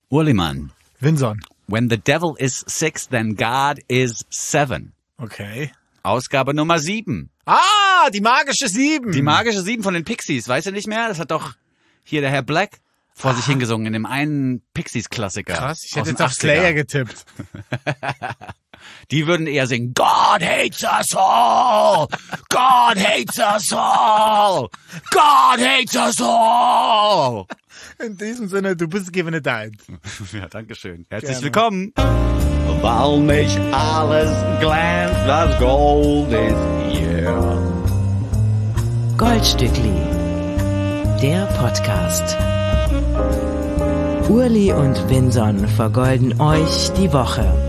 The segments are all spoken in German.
Urlimann. Vinson. When the devil is 6, then God is 7. Okay. Ausgabe Nummer 7. Ah, die magische 7. Die magische 7 von den Pixies. Weißt du nicht mehr? Das hat doch hier der Herr Black vor sich hingesungen in dem einen Pixies-Klassiker. Krass, ich hätte jetzt auf Slayer getippt. Die würden eher singen, God hates us all! God hates us all! God hates us all! In diesem Sinne, du bist given a dime. Ja, danke schön. Herzlich willkommen. Weil mich alles glänzt, das Gold ist hier. Goldstückli, der Podcast. Urli und Vinson vergolden euch die Woche.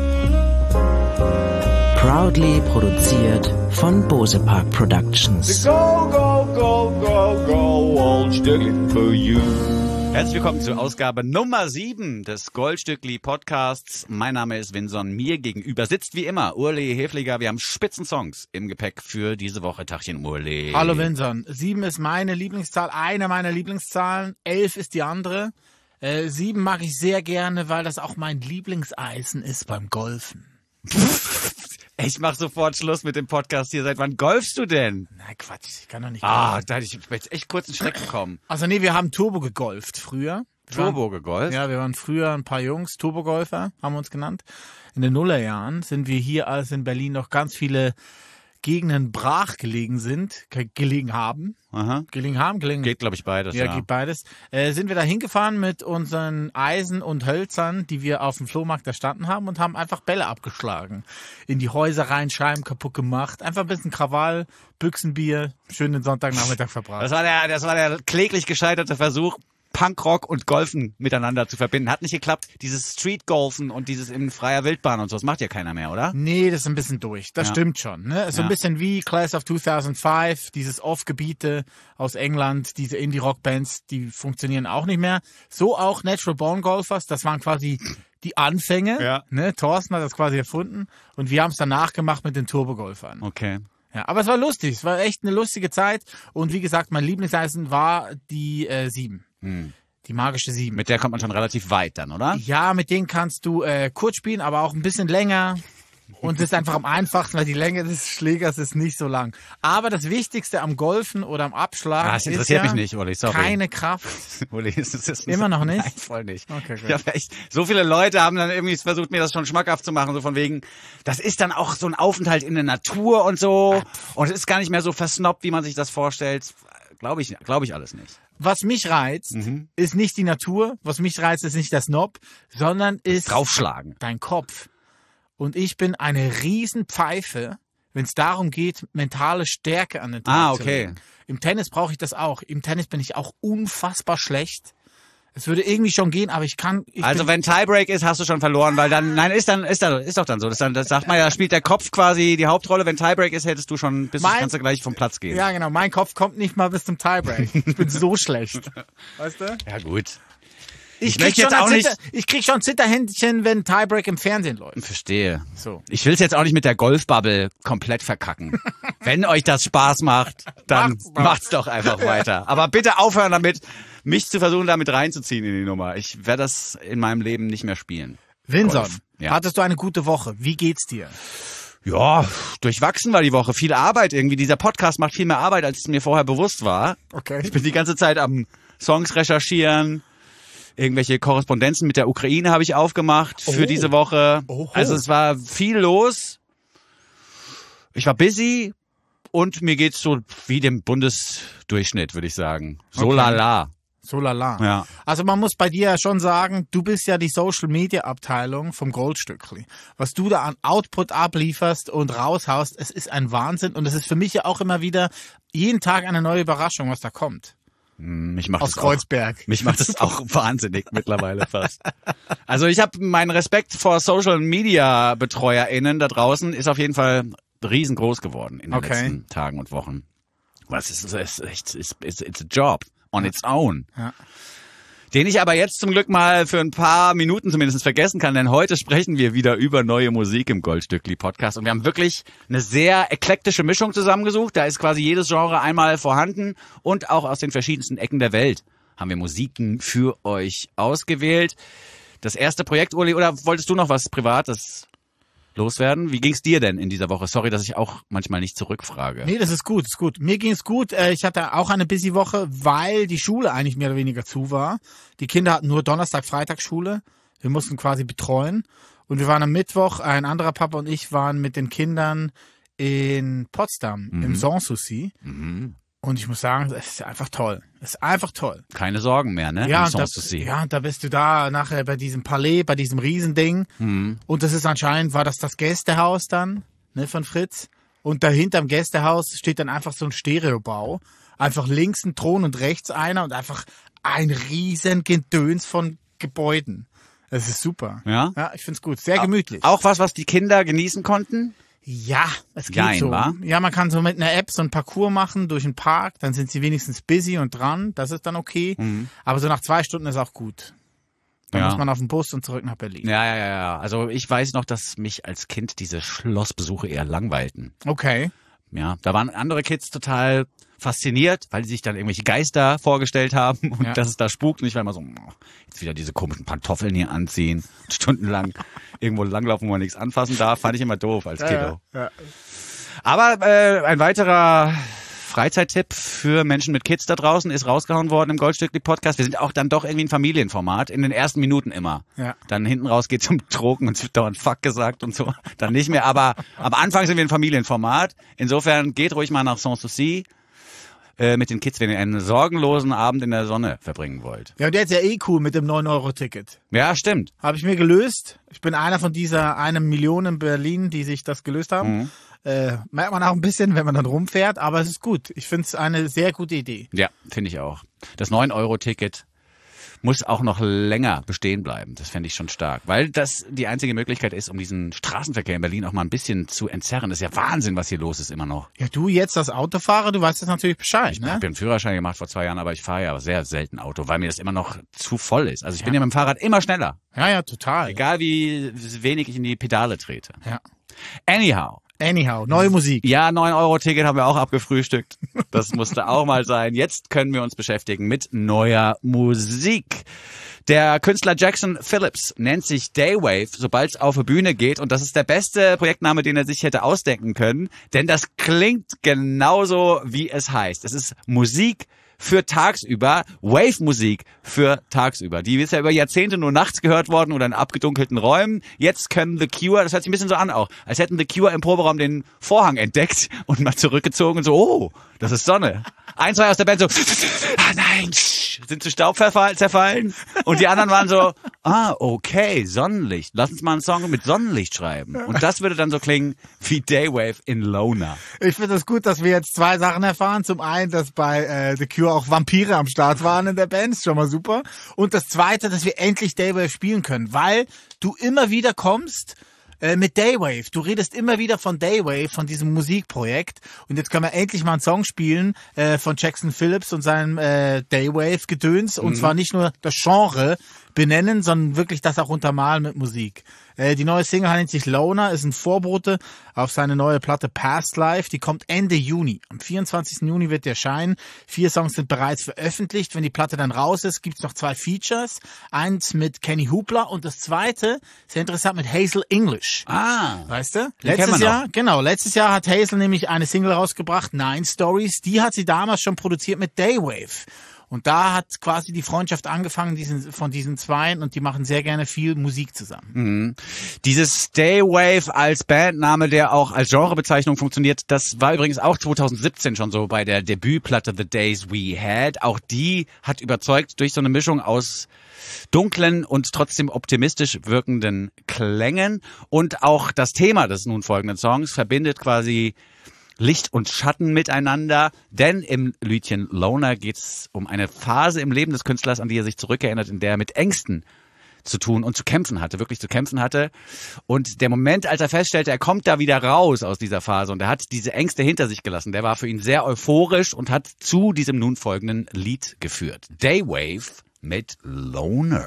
Proudly produziert von Bose Park Productions. Go, go, go, go, go, Goldstückli for you. Herzlich willkommen zur Ausgabe Nummer 7 des Goldstückli Podcasts. Mein Name ist Vinson. Mir gegenüber sitzt wie immer Urli Hefliger. Wir haben Spitzensongs im Gepäck für diese Woche. Tachchen Urli. Hallo Vinson. 7 ist meine Lieblingszahl, eine meiner Lieblingszahlen. 11 ist die andere. 7 mag ich sehr gerne, weil das auch mein Lieblingseisen ist beim Golfen. Ich mach sofort Schluss mit dem Podcast hier. Seit wann golfst du denn? Na Quatsch, ich kann doch nicht golfen. Da hätte ich jetzt echt kurz einen Schreck bekommen. Also nee, wir haben Turbo gegolft früher. Gegolft? Ja, wir waren früher ein paar Jungs, Turbogolfer haben wir uns genannt. In den Nullerjahren sind wir hier, als in Berlin noch ganz viele Gegenden brach gelegen haben. Geht, glaube ich, beides. Ja, geht beides. Sind wir da hingefahren mit unseren Eisen und Hölzern, die wir auf dem Flohmarkt erstanden haben und haben einfach Bälle abgeschlagen. In die Häuser rein, Scheiben kaputt gemacht. Einfach ein bisschen Krawall, Büchsenbier, schön den Sonntagnachmittag verbracht. Das war der kläglich gescheiterte Versuch, Punkrock und Golfen miteinander zu verbinden. Hat nicht geklappt. Dieses Street-Golfen und dieses in freier Wildbahn und so, das macht ja keiner mehr, oder? Nee, das ist ein bisschen durch. Das stimmt schon. Ne? So ein bisschen wie Class of 2005, dieses Off-Gebiete aus England, diese Indie-Rock-Bands, die funktionieren auch nicht mehr. So auch Natural Born Golfers, das waren quasi die Anfänge. Ja. Ne? Thorsten hat das quasi erfunden und wir haben es danach gemacht mit den Turbo-Golfern. Okay. Ja, aber es war lustig, es war echt eine lustige Zeit und wie gesagt, mein Lieblingseisen war die 7. Die magische 7. Mit der kommt man schon relativ weit dann, oder? Ja, mit denen kannst du kurz spielen, aber auch ein bisschen länger. Und es ist einfach am einfachsten, weil die Länge des Schlägers ist nicht so lang. Aber das Wichtigste am Golfen oder am Abschlagen das interessiert mich nicht, Uli, sorry. Keine Kraft. Uli, ist immer noch nicht? Nein, voll nicht. Okay, gut. Ja, echt, so viele Leute haben dann irgendwie versucht, mir das schon schmackhaft zu machen, so von wegen, das ist dann auch so ein Aufenthalt in der Natur und so. Und es ist gar nicht mehr so versnobbt, wie man sich das vorstellt. Glaube ich alles nicht. Was mich reizt, ist nicht die Natur. Was mich reizt, ist nicht das Snob, sondern ist draufschlagen. Dein Kopf. Und ich bin eine Riesenpfeife, wenn es darum geht, mentale Stärke an den Tag zu legen. Im Tennis brauche ich das auch. Im Tennis bin ich auch unfassbar schlecht. Es würde irgendwie schon gehen, aber also wenn Tiebreak ist, hast du schon verloren, weil dann, ist doch dann so. Das sagt man ja, spielt der Kopf quasi die Hauptrolle. Wenn Tiebreak ist, hättest du schon, kannst du gleich vom Platz gehen. Ja, genau. Mein Kopf kommt nicht mal bis zum Tiebreak. Ich bin so schlecht. Weißt du? Ja, gut. Ich krieg schon Zitterhändchen, wenn Tiebreak im Fernsehen läuft. Verstehe. So. Ich will es jetzt auch nicht mit der Golfbubble komplett verkacken. Wenn euch das Spaß macht, dann macht's doch einfach weiter. Aber bitte aufhören damit, mich zu versuchen, damit reinzuziehen in die Nummer. Ich werde das in meinem Leben nicht mehr spielen. Vinson, hattest du eine gute Woche? Wie geht's dir? Ja, durchwachsen war die Woche. Viel Arbeit irgendwie. Dieser Podcast macht viel mehr Arbeit, als es mir vorher bewusst war. Okay. Ich bin die ganze Zeit am Songs recherchieren. Irgendwelche Korrespondenzen mit der Ukraine habe ich aufgemacht für diese Woche. Also es war viel los. Ich war busy und mir geht's so wie dem Bundesdurchschnitt, würde ich sagen. So lala. So lala. Ja. Also man muss bei dir ja schon sagen, du bist ja die Social-Media-Abteilung vom Goldstückli. Was du da an Output ablieferst und raushaust, es ist ein Wahnsinn. Und es ist für mich ja auch immer wieder jeden Tag eine neue Überraschung, was da kommt. Mich macht aus Kreuzberg. Mich macht das auch wahnsinnig mittlerweile fast. Also ich habe meinen Respekt vor Social-Media-BetreuerInnen da draußen ist auf jeden Fall riesengroß geworden in den letzten Tagen und Wochen. It's a job on its own. Ja. Den ich aber jetzt zum Glück mal für ein paar Minuten zumindest vergessen kann, denn heute sprechen wir wieder über neue Musik im Goldstückli-Podcast und wir haben wirklich eine sehr eklektische Mischung zusammengesucht. Da ist quasi jedes Genre einmal vorhanden und auch aus den verschiedensten Ecken der Welt haben wir Musiken für euch ausgewählt. Das erste Projekt, Uli, oder wolltest du noch was Privates loswerden? Wie ging's dir denn in dieser Woche? Sorry, dass ich auch manchmal nicht zurückfrage. Nee, das ist gut, ist gut. Mir ging's gut. Ich hatte auch eine busy Woche, weil die Schule eigentlich mehr oder weniger zu war. Die Kinder hatten nur Donnerstag, Freitag Schule. Wir mussten quasi betreuen. Und wir waren am Mittwoch, ein anderer Papa und ich waren mit den Kindern in Potsdam, im Sanssouci. Und ich muss sagen, es ist einfach toll. Es ist einfach toll. Keine Sorgen mehr, ne? Ja, und da bist du da nachher bei diesem Palais, bei diesem Riesending. Und das ist anscheinend, war das Gästehaus dann, ne, von Fritz. Und dahinter am Gästehaus steht dann einfach so ein Stereobau. Einfach links ein Thron und rechts einer und einfach ein riesen Gedöns von Gebäuden. Das ist super. Ja? Ja, ich find's gut. Sehr gemütlich. Auch was die Kinder genießen konnten? Ja, es geht Jein, so. wa? Ja, man kann so mit einer App so ein Parcours machen durch den Park, dann sind sie wenigstens busy und dran, das ist dann okay. Aber so nach 2 Stunden ist auch gut. Dann muss man auf den Bus und zurück nach Berlin. Ja. Also ich weiß noch, dass mich als Kind diese Schlossbesuche eher langweilten. Okay. Ja, da waren andere Kids total fasziniert, weil sie sich dann irgendwelche Geister vorgestellt haben und dass es da spukt. Und ich war immer so, jetzt wieder diese komischen Pantoffeln hier anziehen, stundenlang irgendwo langlaufen, wo man nichts anfassen darf. Fand ich immer doof als Kiddo. Ja. Aber ein weiterer Freizeittipp für Menschen mit Kids da draußen ist rausgehauen worden im Goldstückli-Podcast. Wir sind auch dann doch irgendwie ein Familienformat, in den ersten Minuten immer. Ja. Dann hinten raus geht's zum Trocken und es wird dauernd Fuck gesagt und so. Dann nicht mehr, aber am Anfang sind wir ein Familienformat. Insofern geht ruhig mal nach Sanssouci mit den Kids, wenn ihr einen sorgenlosen Abend in der Sonne verbringen wollt. Ja, und der ist ja cool mit dem 9-Euro-Ticket. Ja, stimmt. Habe ich mir gelöst. Ich bin einer von dieser 1 Million in Berlin, die sich das gelöst haben. Merkt man auch ein bisschen, wenn man dann rumfährt, aber es ist gut. Ich finde es eine sehr gute Idee. Ja, finde ich auch. Das 9-Euro-Ticket muss auch noch länger bestehen bleiben. Das fände ich schon stark. Weil das die einzige Möglichkeit ist, um diesen Straßenverkehr in Berlin auch mal ein bisschen zu entzerren. Das ist ja Wahnsinn, was hier los ist immer noch. Ja, du jetzt als Autofahrer, du weißt das natürlich Bescheid, Ich ne? habe einen Führerschein gemacht vor 2 Jahren, aber ich fahre ja sehr selten Auto, weil mir das immer noch zu voll ist. Also ich bin ja mit dem Fahrrad immer schneller. Ja, total. Egal wie wenig ich in die Pedale trete. Ja. Anyhow, neue Musik. Ja, 9-Euro-Ticket haben wir auch abgefrühstückt. Das musste auch mal sein. Jetzt können wir uns beschäftigen mit neuer Musik. Der Künstler Jackson Phillips nennt sich Daywave, sobald es auf die Bühne geht. Und das ist der beste Projektname, den er sich hätte ausdenken können. Denn das klingt genauso, wie es heißt. Es ist Musik für tagsüber, Wave-Musik für tagsüber. Die ist ja über Jahrzehnte nur nachts gehört worden oder in abgedunkelten Räumen. Jetzt können The Cure, das hört sich ein bisschen so an auch, als hätten The Cure im Proberaum den Vorhang entdeckt und mal zurückgezogen und so, oh, das ist Sonne. 1, 2 aus der Band so, nein, sind zu Staub zerfallen. Und die anderen waren so, okay, Sonnenlicht. Lass uns mal einen Song mit Sonnenlicht schreiben. Und das würde dann so klingen wie Daywave in Loner. Ich finde es gut, dass wir jetzt 2 Sachen erfahren. Zum einen, dass bei The Cure auch Vampire am Start waren in der Band. Ist schon mal super. Und das Zweite, dass wir endlich Daywave spielen können, weil du immer wieder kommst mit Daywave. Du redest immer wieder von Daywave, von diesem Musikprojekt. Und jetzt können wir endlich mal einen Song spielen von Jackson Phillips und seinem Daywave-Gedöns. Und zwar nicht nur das Genre benennen, sondern wirklich das auch untermalen mit Musik. Die neue Single nennt sich Loner, ist ein Vorbote auf seine neue Platte Past Life. Die kommt Ende Juni. Am 24. Juni wird die erscheinen. 4 Songs sind bereits veröffentlicht. Wenn die Platte dann raus ist, gibt's noch 2 Features. Eins mit Kenny Hoopla und das zweite, sehr interessant, mit Hazel English. Weißt du? Letztes Jahr hat Hazel nämlich eine Single rausgebracht, 9 Stories. Die hat sie damals schon produziert mit Daywave. Und da hat quasi die Freundschaft angefangen von diesen Zweien und die machen sehr gerne viel Musik zusammen. Dieses Daywave als Bandname, der auch als Genrebezeichnung funktioniert, das war übrigens auch 2017 schon so bei der Debütplatte The Days We Had. Auch die hat überzeugt durch so eine Mischung aus dunklen und trotzdem optimistisch wirkenden Klängen. Und auch das Thema des nun folgenden Songs verbindet quasi Licht und Schatten miteinander, denn im Liedchen Loner geht es um eine Phase im Leben des Künstlers, an die er sich zurückerinnert, in der er mit Ängsten zu tun und zu kämpfen hatte, wirklich zu kämpfen hatte. Und der Moment, als er feststellte, er kommt da wieder raus aus dieser Phase und er hat diese Ängste hinter sich gelassen, der war für ihn sehr euphorisch und hat zu diesem nun folgenden Lied geführt. Daywave mit Loner.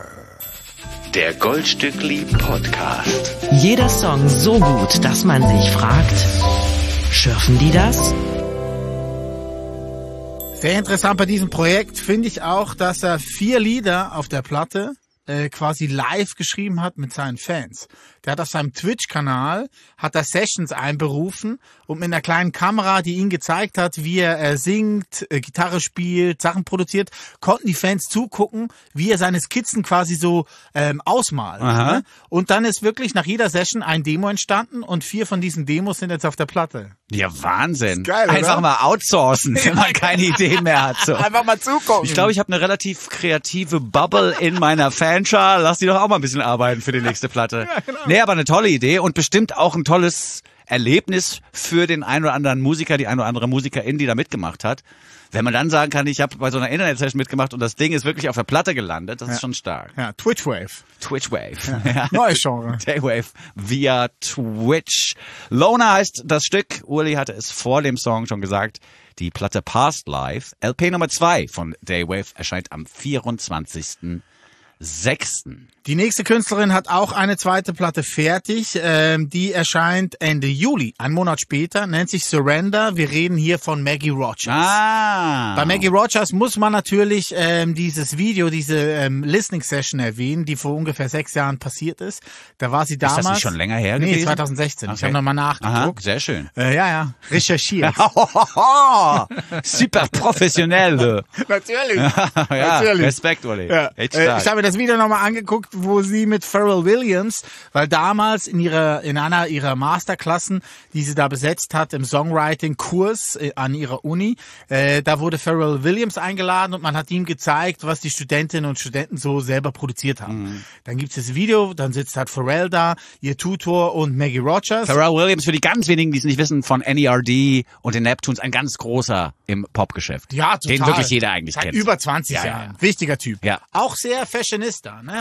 Der Goldstückli Podcast. Jeder Song so gut, dass man sich fragt, schürfen die das? Sehr interessant bei diesem Projekt finde ich auch, dass er 4 Lieder auf der Platte quasi live geschrieben hat mit seinen Fans. Der hat auf seinem Twitch-Kanal, hat er Sessions einberufen und mit einer kleinen Kamera, die ihn gezeigt hat, wie er singt, Gitarre spielt, Sachen produziert, konnten die Fans zugucken, wie er seine Skizzen quasi so ausmalt. Ne? Und dann ist wirklich nach jeder Session ein Demo entstanden und 4 von diesen Demos sind jetzt auf der Platte. Ja, Wahnsinn. Geil, einfach oder? mal outsourcen, wenn man keine Ideen mehr hat. So. Einfach mal zugucken. Ich glaube, ich habe eine relativ kreative Bubble in meiner Fanschar. Lass die doch auch mal ein bisschen arbeiten für die nächste Platte. Ja, genau. Nee, aber eine tolle Idee und bestimmt auch ein tolles Erlebnis für den einen oder anderen Musiker, die eine oder andere Musikerin, die da mitgemacht hat. Wenn man dann sagen kann, ich habe bei so einer Internet-Session mitgemacht und das Ding ist wirklich auf der Platte gelandet, das ist schon stark. Ja, Twitchwave. Twitchwave. Ja. Neues Genre. Daywave via Twitch. Loner heißt das Stück. Uli hatte es vor dem Song schon gesagt. Die Platte Past Life, LP Nummer 2 von Daywave, erscheint am 24.06. Die nächste Künstlerin hat auch eine zweite Platte fertig. Die erscheint Ende Juli, einen Monat später, nennt sich Surrender. Wir reden hier von Maggie Rogers. Bei Maggie Rogers muss man natürlich dieses Video, diese Listening-Session erwähnen, die vor ungefähr 6 Jahren passiert ist. Da war sie damals... Ist das nicht schon länger her gewesen? Nee, 2016. Okay. Ich habe nochmal nachgeguckt. Aha, sehr schön. Ja, recherchiert. Super professionell. Natürlich. Ja, Natürlich. Respekt, Uli. Ja. Echt stark. Ich habe mir das Video nochmal angeguckt, wo sie mit Pharrell Williams, weil damals in einer ihrer Masterklassen, die sie da besetzt hat im Songwriting-Kurs an ihrer Uni, da wurde Pharrell Williams eingeladen und man hat ihm gezeigt, was die Studentinnen und Studenten so selber produziert haben. Dann gibt es das Video, dann sitzt halt Pharrell da, ihr Tutor und Maggie Rogers. Pharrell Williams, für die ganz wenigen, die es nicht wissen, von NERD und den Neptunes, ein ganz großer im Popgeschäft. Ja, total. Den wirklich jeder eigentlich Seit kennt. über 20 Jahren. Ja. Wichtiger Typ. Ja. Auch sehr Fashionista, ne?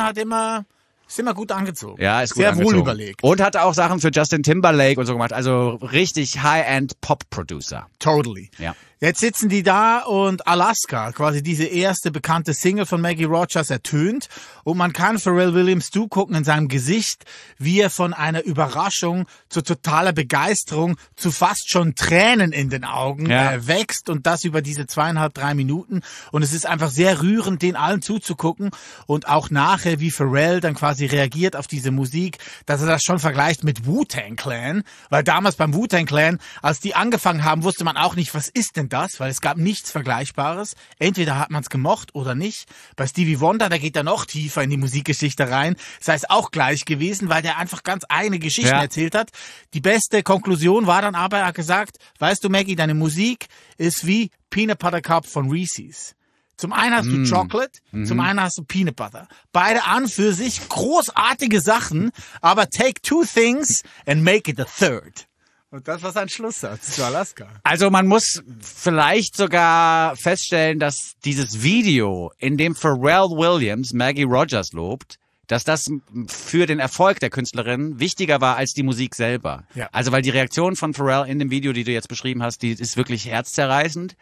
Ist immer gut angezogen. Ja, ist gut sehr angezogen. wohl überlegt. Und hat auch Sachen für Justin Timberlake und so gemacht. Also richtig High-End Pop-Producer. Totally. Ja. Jetzt sitzen die da und Alaska, quasi diese erste bekannte Single von Maggie Rogers, ertönt. Und man kann Pharrell Williams zugucken in seinem Gesicht, wie er von einer Überraschung zu totaler Begeisterung, zu fast schon Tränen in den Augen wächst. Und das über diese 2,5-3 Minuten. Und es ist einfach sehr rührend, den allen zuzugucken. Und auch nachher, wie Pharrell dann quasi reagiert auf diese Musik, dass er das schon vergleicht mit Wu-Tang Clan. Weil damals beim Wu-Tang Clan, als die angefangen haben, wusste man auch nicht, was ist denn das, weil es gab nichts Vergleichbares. Entweder hat man es gemocht oder nicht. Bei Stevie Wonder, da geht er noch tiefer in die Musikgeschichte rein. Sei es auch gleich gewesen, weil der einfach ganz eigene Geschichten erzählt hat. Die beste Konklusion war dann aber, er hat gesagt, weißt du Maggie, deine Musik ist wie Peanut Butter Cup von Reese's. Zum einen hast du Chocolate, zum einen hast du Peanut Butter. Beide an für sich großartige Sachen, aber take 2 things and make it a third. Und das war sein Schlusssatz zu Alaska. Also man muss vielleicht sogar feststellen, dass dieses Video, in dem Pharrell Williams Maggie Rogers lobt, dass das für den Erfolg der Künstlerin wichtiger war als die Musik selber. Ja. Also weil die Reaktion von Pharrell in dem Video, die du jetzt beschrieben hast, die ist wirklich herzzerreißend.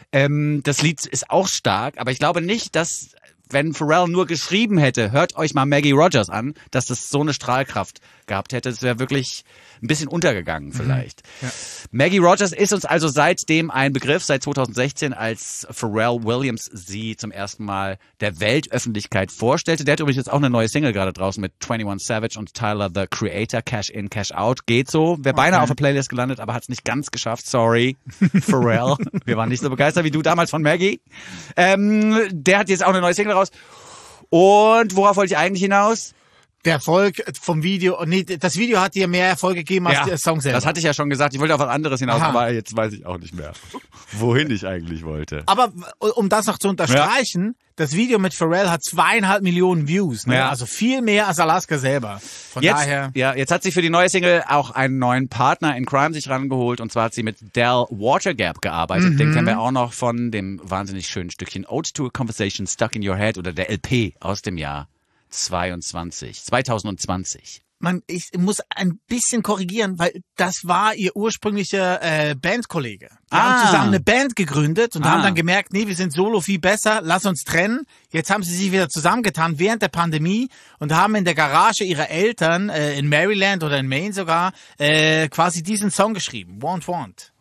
Das Lied ist auch stark, aber ich glaube nicht, dass, wenn Pharrell nur geschrieben hätte, hört euch mal Maggie Rogers an, dass das so eine Strahlkraft gehabt hätte. Es wäre wirklich ein bisschen untergegangen vielleicht. Ja. Maggie Rogers ist uns also seitdem ein Begriff, seit 2016, als Pharrell Williams sie zum ersten Mal der Weltöffentlichkeit vorstellte. Der hat übrigens jetzt auch eine neue Single gerade draußen mit 21 Savage und Tyler, the Creator, Cash In, Cash Out. Geht so. Wäre beinahe auf der Playlist gelandet, aber hat es nicht ganz geschafft. Sorry, Pharrell. Wir waren nicht so begeistert wie du damals von Maggie. Der hat jetzt auch eine neue Single raus. Und worauf wollte ich eigentlich hinaus? Der Erfolg vom Video, nee, das Video hat dir mehr Erfolg gegeben als der Song selber. Das hatte ich ja schon gesagt. Ich wollte auf was anderes hinaus, aber jetzt weiß ich auch nicht mehr, wohin ich eigentlich wollte. Aber um das noch zu unterstreichen, das Video mit Pharrell hat 2,5 Millionen Views, ne? Also viel mehr als Alaska selber. Von daher. Ja, jetzt hat sie für die neue Single auch einen neuen Partner in Crime sich rangeholt, und zwar hat sie mit Del Watergap gearbeitet. Den kennen wir auch noch von dem wahnsinnig schönen Stückchen Ode to a Conversation Stuck in Your Head oder der LP aus dem Jahr 2020. Ich muss ein bisschen korrigieren, weil das war ihr ursprünglicher Bandkollege. Die haben zusammen eine Band gegründet und haben dann gemerkt, nee, wir sind solo viel besser, lass uns trennen. Jetzt haben sie sich wieder zusammengetan während der Pandemie und haben in der Garage ihrer Eltern in Maryland oder in Maine sogar quasi diesen Song geschrieben, Want Want.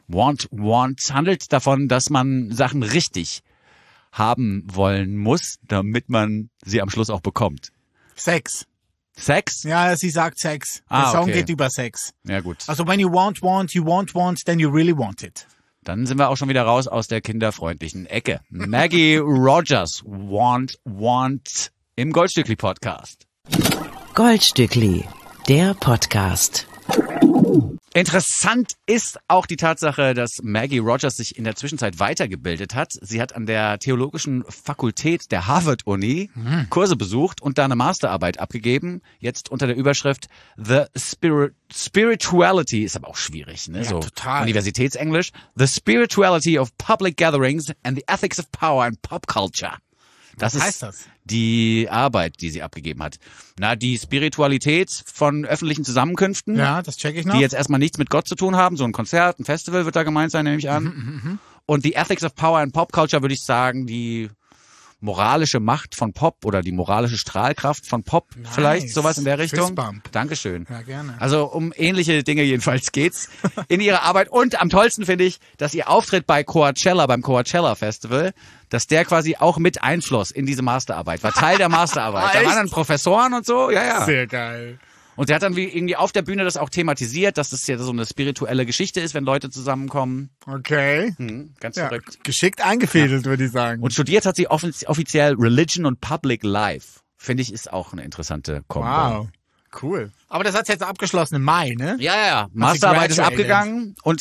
Want handelt davon, dass man Sachen richtig haben wollen muss, damit man sie am Schluss auch bekommt. Sex. Sex? Ja, sie sagt Sex. Der Song geht über Sex. Ja, gut. Also when you want, then you really want it. Dann sind wir auch schon wieder raus aus der kinderfreundlichen Ecke. Maggie Rogers, Want im Goldstückli-Podcast. Goldstückli, der Podcast. Interessant ist auch die Tatsache, dass Maggie Rogers sich in der Zwischenzeit weitergebildet hat. Sie hat an der Theologischen Fakultät der Harvard-Uni Kurse besucht und da eine Masterarbeit abgegeben. Jetzt unter der Überschrift The Spirituality, ist aber auch schwierig, ne? Ja, So total. Universitätsenglisch. The Spirituality of Public Gatherings and the Ethics of Power and Pop Culture. Das Was ist heißt das? die Arbeit, die sie abgegeben hat. Na, die Spiritualität von öffentlichen Zusammenkünften. Ja, das check ich noch. Die jetzt erstmal nichts mit Gott zu tun haben. So ein Konzert, ein Festival wird da gemeint sein, nehme ich an. Und die Ethics of Power and Pop Culture, würde ich sagen, die moralische Macht von Pop oder die moralische Strahlkraft von Pop, vielleicht sowas in der Richtung. Fistbump. Dankeschön. Ja, gerne. Also um ähnliche Dinge jedenfalls geht's in ihrer Arbeit. Und am tollsten finde ich, dass ihr Auftritt bei Coachella, beim Coachella Festival, dass der quasi auch mit Einfluss in diese Masterarbeit war, Teil der Masterarbeit. Da waren dann Professoren und so, ja. Sehr geil. Und der hat dann wie irgendwie auf der Bühne das auch thematisiert, dass das ja so eine spirituelle Geschichte ist, wenn Leute zusammenkommen. Okay. Ganz Ja, verrückt. geschickt eingefädelt, würde ich sagen. Und studiert hat sie offiziell Religion und Public Life. Finde ich, ist auch eine interessante Kombo. Wow. Cool. Aber das hat's jetzt abgeschlossen im Mai, ne? Ja. Masterarbeit ist graduated. abgegangen und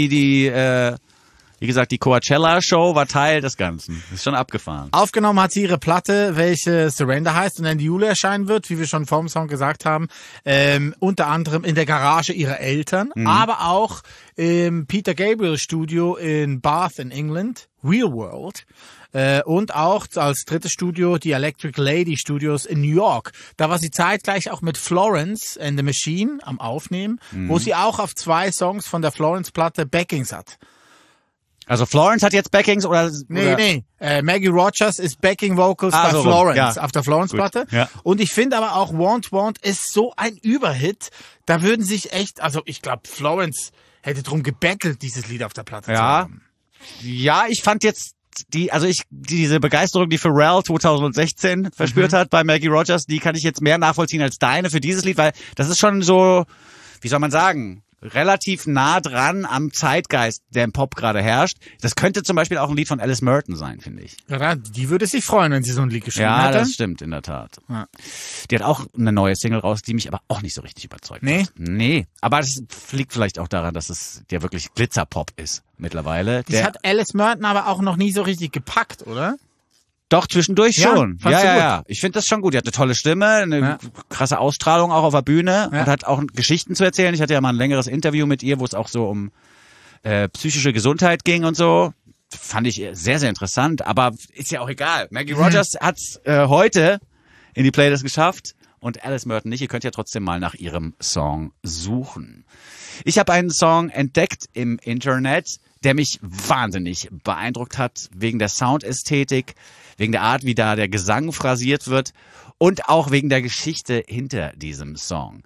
wie gesagt, die Coachella-Show war Teil des Ganzen. Ist schon abgefahren. Aufgenommen hat sie ihre Platte, welche Surrender heißt und Ende Juli erscheinen wird, wie wir schon vor dem Song gesagt haben. Unter anderem in der Garage ihrer Eltern, aber auch im Peter Gabriel Studio in Bath in England, Real World. Und auch als drittes Studio die Electric Lady Studios in New York. Da war sie zeitgleich auch mit Florence and the Machine am Aufnehmen, wo sie auch auf 2 Songs von der Florence-Platte Backings hat. Also Florence hat jetzt Backings oder? Nee. Maggie Rogers ist Backing Vocals bei so, Florence ja. auf der Florence-Platte. Ja. Und ich finde aber auch Want ist so ein Überhit. Da würden sich echt, also ich glaube, Florence hätte drum gebettelt, dieses Lied auf der Platte zu haben. Ja, ich fand jetzt diese Begeisterung, die Pharrell 2016 verspürt hat bei Maggie Rogers, die kann ich jetzt mehr nachvollziehen als deine für dieses Lied, weil das ist schon so, wie soll man sagen, relativ nah dran am Zeitgeist, der im Pop gerade herrscht. Das könnte zum Beispiel auch ein Lied von Alice Merton sein, finde ich. Ja, die würde sich freuen, wenn sie so ein Lied geschrieben Ja, hätte. das stimmt, in der Tat. Ja. Die hat auch eine neue Single raus, die mich aber auch nicht so richtig überzeugt hat. Nee, aber das liegt vielleicht auch daran, dass es ja wirklich Glitzerpop ist mittlerweile. Das hat Alice Merton aber auch noch nie so richtig gepackt, oder? Doch, zwischendurch Ja, schon. fandst du gut? Ja. Ich finde das schon gut. Die hat eine tolle Stimme, eine krasse Ausstrahlung auch auf der Bühne und hat auch Geschichten zu erzählen. Ich hatte ja mal ein längeres Interview mit ihr, wo es auch so um psychische Gesundheit ging und so. Fand ich sehr, sehr interessant, aber ist ja auch egal. Maggie Rogers hat's heute in die Playlist geschafft und Alice Merton nicht. Ihr könnt ja trotzdem mal nach ihrem Song suchen. Ich habe einen Song entdeckt im Internet, der mich wahnsinnig beeindruckt hat, wegen der Soundästhetik, wegen der Art, wie da der Gesang phrasiert wird und auch wegen der Geschichte hinter diesem Song.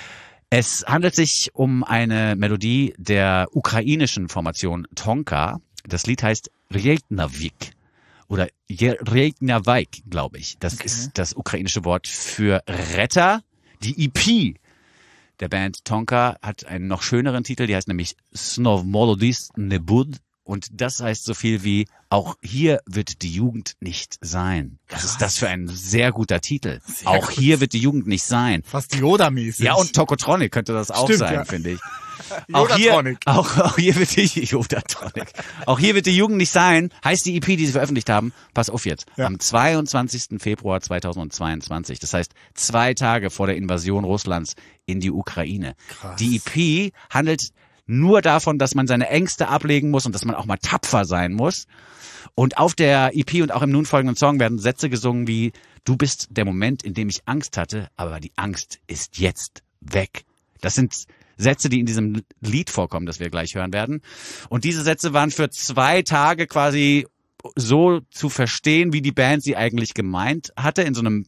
Es handelt sich um eine Melodie der ukrainischen Formation Tonka. Das Lied heißt Rejtnavik oder Rejtnavik, glaube ich. Das ist das ukrainische Wort für Retter. Die EP der Band Tonka hat einen noch schöneren Titel, die heißt nämlich Snov Molodis Nebud. Und das heißt so viel wie, auch hier wird die Jugend nicht sein. Was ist das für ein sehr guter Titel? Auch hier wird die Jugend nicht sein. Fast Yoda-mäßig. Ja, und Tokotronic könnte das auch Stimmt, sein, ja. finde ich. Yodatronic. Auch hier wird die Yodatronic. Auch hier wird die Jugend nicht sein, heißt die EP, die sie veröffentlicht haben. Pass auf jetzt. Ja. Am 22. Februar 2022. Das heißt 2 Tage vor der Invasion Russlands in die Ukraine. Krass. Die EP handelt nur davon, dass man seine Ängste ablegen muss und dass man auch mal tapfer sein muss. Und auf der EP und auch im nun folgenden Song werden Sätze gesungen wie: Du bist der Moment, in dem ich Angst hatte, aber die Angst ist jetzt weg. Das sind Sätze, die in diesem Lied vorkommen, das wir gleich hören werden. Und diese Sätze waren für 2 Tage quasi so zu verstehen, wie die Band sie eigentlich gemeint hatte, in so einem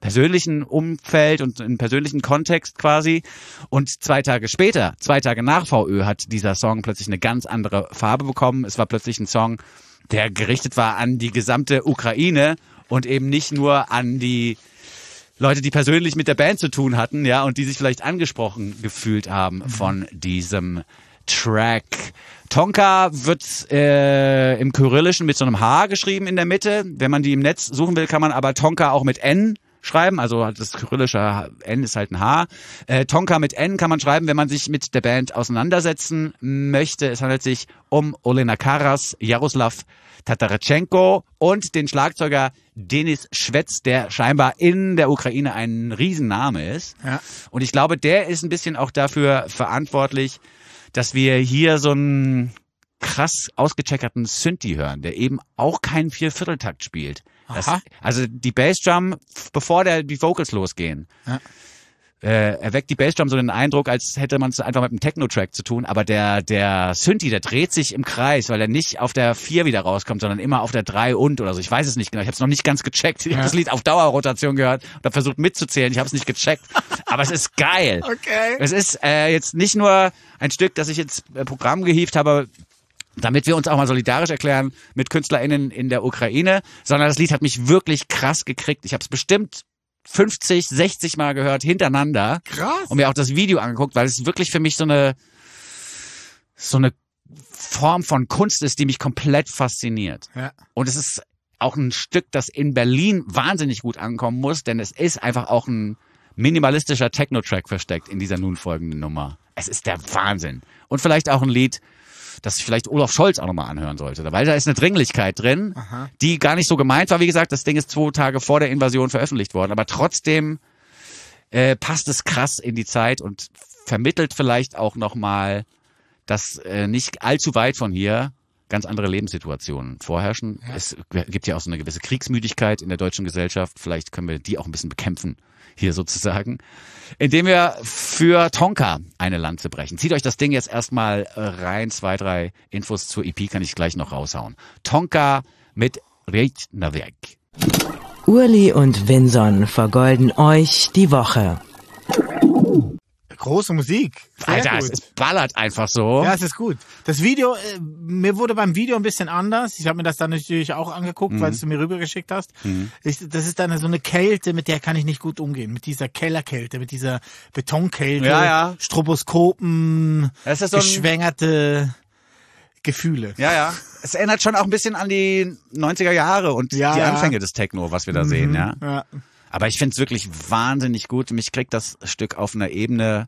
persönlichen Umfeld und im persönlichen Kontext quasi. Und 2 Tage später, 2 Tage nach VÖ, hat dieser Song plötzlich eine ganz andere Farbe bekommen. Es war plötzlich ein Song, der gerichtet war an die gesamte Ukraine und eben nicht nur an die Leute, die persönlich mit der Band zu tun hatten, ja, und die sich vielleicht angesprochen gefühlt haben von diesem Track. Tonka wird im Kyrillischen mit so einem H geschrieben in der Mitte. Wenn man die im Netz suchen will, kann man aber Tonka auch mit N schreiben. Also das kyrillische N ist halt ein H. Tonka mit N kann man schreiben, wenn man sich mit der Band auseinandersetzen möchte. Es handelt sich um Olena Karas, Jaroslav Tatarchenko und den Schlagzeuger Denis Schwetz, der scheinbar in der Ukraine ein Riesenname ist. Ja. Und ich glaube, der ist ein bisschen auch dafür verantwortlich, dass wir hier so einen krass ausgecheckerten Synthi hören, der eben auch keinen 4/4-Takt spielt. Also die Bassdrum, bevor die Vocals losgehen, erweckt die Bassdrum so den Eindruck, als hätte man es einfach mit einem Techno-Track zu tun, aber der Synthi, der dreht sich im Kreis, weil er nicht auf der 4 wieder rauskommt, sondern immer auf der 3 oder so. Ich weiß es nicht genau, ich habe es noch nicht ganz gecheckt. Ich habe das Lied auf Dauerrotation gehört und habe versucht mitzuzählen, ich habe es nicht gecheckt, aber es ist geil. Okay. Es ist jetzt nicht nur ein Stück, das ich ins Programm gehievt habe, damit wir uns auch mal solidarisch erklären mit KünstlerInnen in der Ukraine, sondern das Lied hat mich wirklich krass gekriegt. Ich habe es bestimmt 50, 60 Mal gehört hintereinander. Krass. Und mir auch das Video angeguckt, weil es wirklich für mich so eine Form von Kunst ist, die mich komplett fasziniert. Ja. Und es ist auch ein Stück, das in Berlin wahnsinnig gut ankommen muss, denn es ist einfach auch ein minimalistischer Techno-Track versteckt in dieser nun folgenden Nummer. Es ist der Wahnsinn. Und vielleicht auch ein Lied, das ich vielleicht Olaf Scholz auch nochmal anhören sollte, weil da ist eine Dringlichkeit drin, die gar nicht so gemeint war. Wie gesagt, das Ding ist 2 Tage vor der Invasion veröffentlicht worden, aber trotzdem passt es krass in die Zeit und vermittelt vielleicht auch nochmal, dass nicht allzu weit von hier ganz andere Lebenssituationen vorherrschen. Ja. Es gibt ja auch so eine gewisse Kriegsmüdigkeit in der deutschen Gesellschaft. Vielleicht können wir die auch ein bisschen bekämpfen hier sozusagen, indem wir für Tonka eine Lanze brechen. Zieht euch das Ding jetzt erstmal rein. 2, 3 Infos zur EP kann ich gleich noch raushauen. Tonka mit Reitnavek. Urli und Vinson vergolden euch die Woche. Große Musik. Sehr Alter, gut. es ballert einfach so. Ja, es ist gut. Das Video, mir wurde beim Video ein bisschen anders. Ich habe mir das dann natürlich auch angeguckt, weil du mir rübergeschickt hast. Das ist dann so eine Kälte, mit der kann ich nicht gut umgehen. Mit dieser Kellerkälte, mit dieser Betonkälte, Ja. Stroboskopen, Das ist so geschwängerte Gefühle. Ja. Es erinnert schon auch ein bisschen an die 90er Jahre und die Anfänge des Techno, was wir da sehen, ja. Aber ich finde es wirklich wahnsinnig gut. Mich kriegt das Stück auf einer Ebene,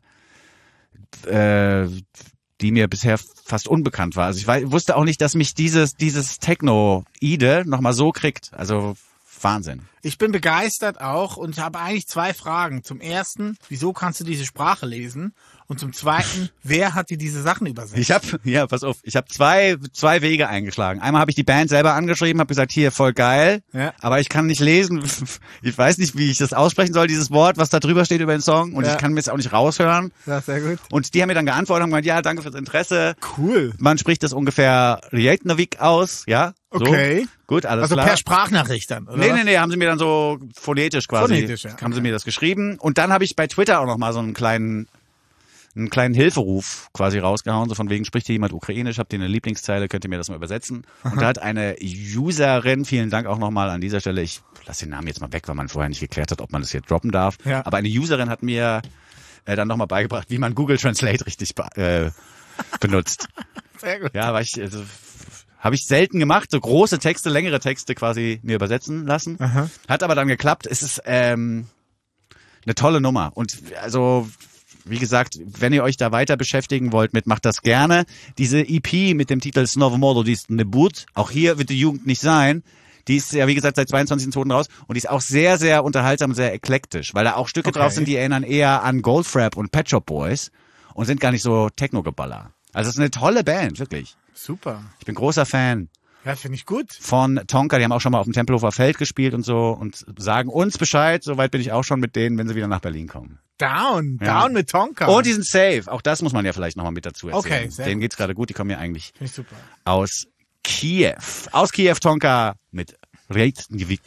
die mir bisher fast unbekannt war. Also ich wusste auch nicht, dass mich dieses Techno-Ide nochmal so kriegt. Also Wahnsinn. Ich bin begeistert auch und habe eigentlich 2 Fragen. Zum ersten, wieso kannst du diese Sprache lesen? Und zum zweiten, wer hat dir diese Sachen übersetzt? Ich habe zwei Wege eingeschlagen. Einmal habe ich die Band selber angeschrieben, habe gesagt, hier, voll geil, aber ich kann nicht lesen. Ich weiß nicht, wie ich das aussprechen soll, dieses Wort, was da drüber steht über den Song, und ich kann mir jetzt auch nicht raushören. Ja, sehr gut. Und die haben mir dann geantwortet und gesagt, ja, danke fürs Interesse. Cool. Man spricht das ungefähr Reitnavik aus, ja? So. Okay. Gut, alles klar. Also per Sprachnachricht dann, oder? Nee, haben sie mir dann so phonetisch quasi, haben sie mir das geschrieben. Und dann habe ich bei Twitter auch nochmal so einen kleinen Hilferuf quasi rausgehauen, so von wegen, spricht hier jemand Ukrainisch, habt ihr eine Lieblingszeile, könnt ihr mir das mal übersetzen? Und da hat eine Userin, vielen Dank auch nochmal an dieser Stelle, ich lasse den Namen jetzt mal weg, weil man vorher nicht geklärt hat, ob man das hier droppen darf, aber eine Userin hat mir dann nochmal beigebracht, wie man Google Translate richtig benutzt. Sehr gut. Ja, habe ich selten gemacht, so große Texte, längere Texte quasi mir übersetzen lassen. Aha. Hat aber dann geklappt. Es ist eine tolle Nummer. Und also, wie gesagt, wenn ihr euch da weiter beschäftigen wollt mit, macht das gerne. Diese EP mit dem Titel Znowu Młodych Nebud, auch hier wird die Jugend nicht sein. Die ist ja, wie gesagt, seit 22.02. raus. Und die ist auch sehr, sehr unterhaltsam, sehr eklektisch, weil da auch Stücke drauf sind, die erinnern eher an Goldfrapp und Pet Shop Boys und sind gar nicht so Techno-Geballer. Also es ist eine tolle Band, wirklich. Super. Ich bin großer Fan. Ja, finde ich gut. Von Tonka, die haben auch schon mal auf dem Tempelhofer Feld gespielt und so und sagen uns Bescheid. Soweit bin ich auch schon mit denen, wenn sie wieder nach Berlin kommen. Down mit Tonka. Und die sind safe. Auch das muss man ja vielleicht nochmal mit dazu erzählen. Okay, sehr denen gut. geht's gerade gut. Die kommen ja eigentlich super. aus Kiew. Aus Kiew Tonka mit Reitnavik.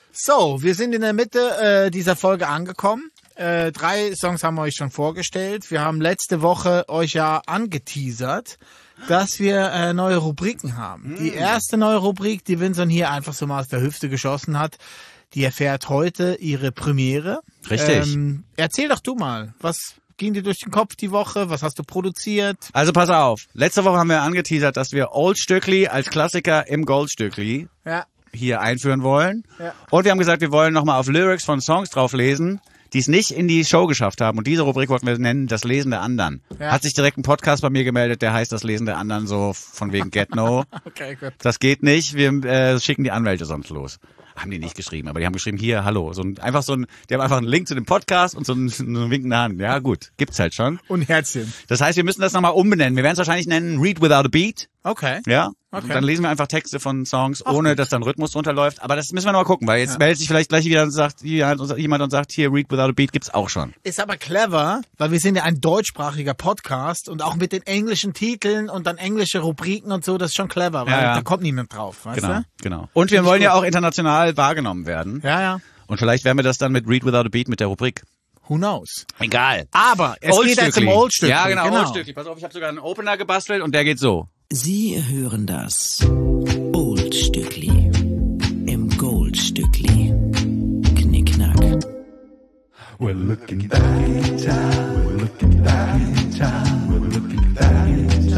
So, wir sind in der Mitte dieser Folge angekommen. 3 Songs haben wir euch schon vorgestellt. Wir haben letzte Woche euch ja angeteasert, dass wir neue Rubriken haben. Die erste neue Rubrik, die Vinson hier einfach so mal aus der Hüfte geschossen hat, die erfährt heute ihre Premiere. Richtig. Erzähl doch du mal, was ging dir durch den Kopf die Woche? Was hast du produziert? Also pass auf, letzte Woche haben wir angeteasert, dass wir Old Stückli als Klassiker im Goldstückli hier einführen wollen. Ja. Und wir haben gesagt, wir wollen nochmal auf Lyrics von Songs drauf lesen, die es nicht in die Show geschafft haben. Und diese Rubrik wollten wir nennen, das Lesen der anderen. Ja. Hat sich direkt ein Podcast bei mir gemeldet, der heißt das Lesen der anderen, so von wegen Get No. Okay, gut. Das geht nicht, wir schicken die Anwälte sonst los. Haben die nicht geschrieben, aber die haben geschrieben, hier, hallo. Die haben einfach einen Link zu dem Podcast und so eine winkende Hand. Ja, gut, gibt's halt schon. Und Herzchen. Das heißt, wir müssen das nochmal umbenennen. Wir werden es wahrscheinlich nennen Read Without a Beat. Okay. Ja. Okay. Und dann lesen wir einfach Texte von Songs, ohne dass dann Rhythmus drunter läuft. Aber das müssen wir noch mal gucken, weil jetzt meldet sich vielleicht gleich wieder und sagt, jemand und sagt, hier, Read Without a Beat gibt's auch schon. Ist aber clever, weil wir sind ja ein deutschsprachiger Podcast und auch mit den englischen Titeln und dann englische Rubriken und so, das ist schon clever, weil da kommt niemand drauf, weißt du? Genau. Und wir wollen ja auch international wahrgenommen werden. Ja. Und vielleicht werden wir das dann mit Read Without a Beat mit der Rubrik. Who knows? Egal. Aber es geht jetzt um Old Stückli. Ja, genau. Old Stückli. Pass auf, ich habe sogar einen Opener gebastelt und der geht so. Sie hören das Old Stückli im Goldstückli. Knickknack. We're looking back in time, we're looking back in time, we're looking back in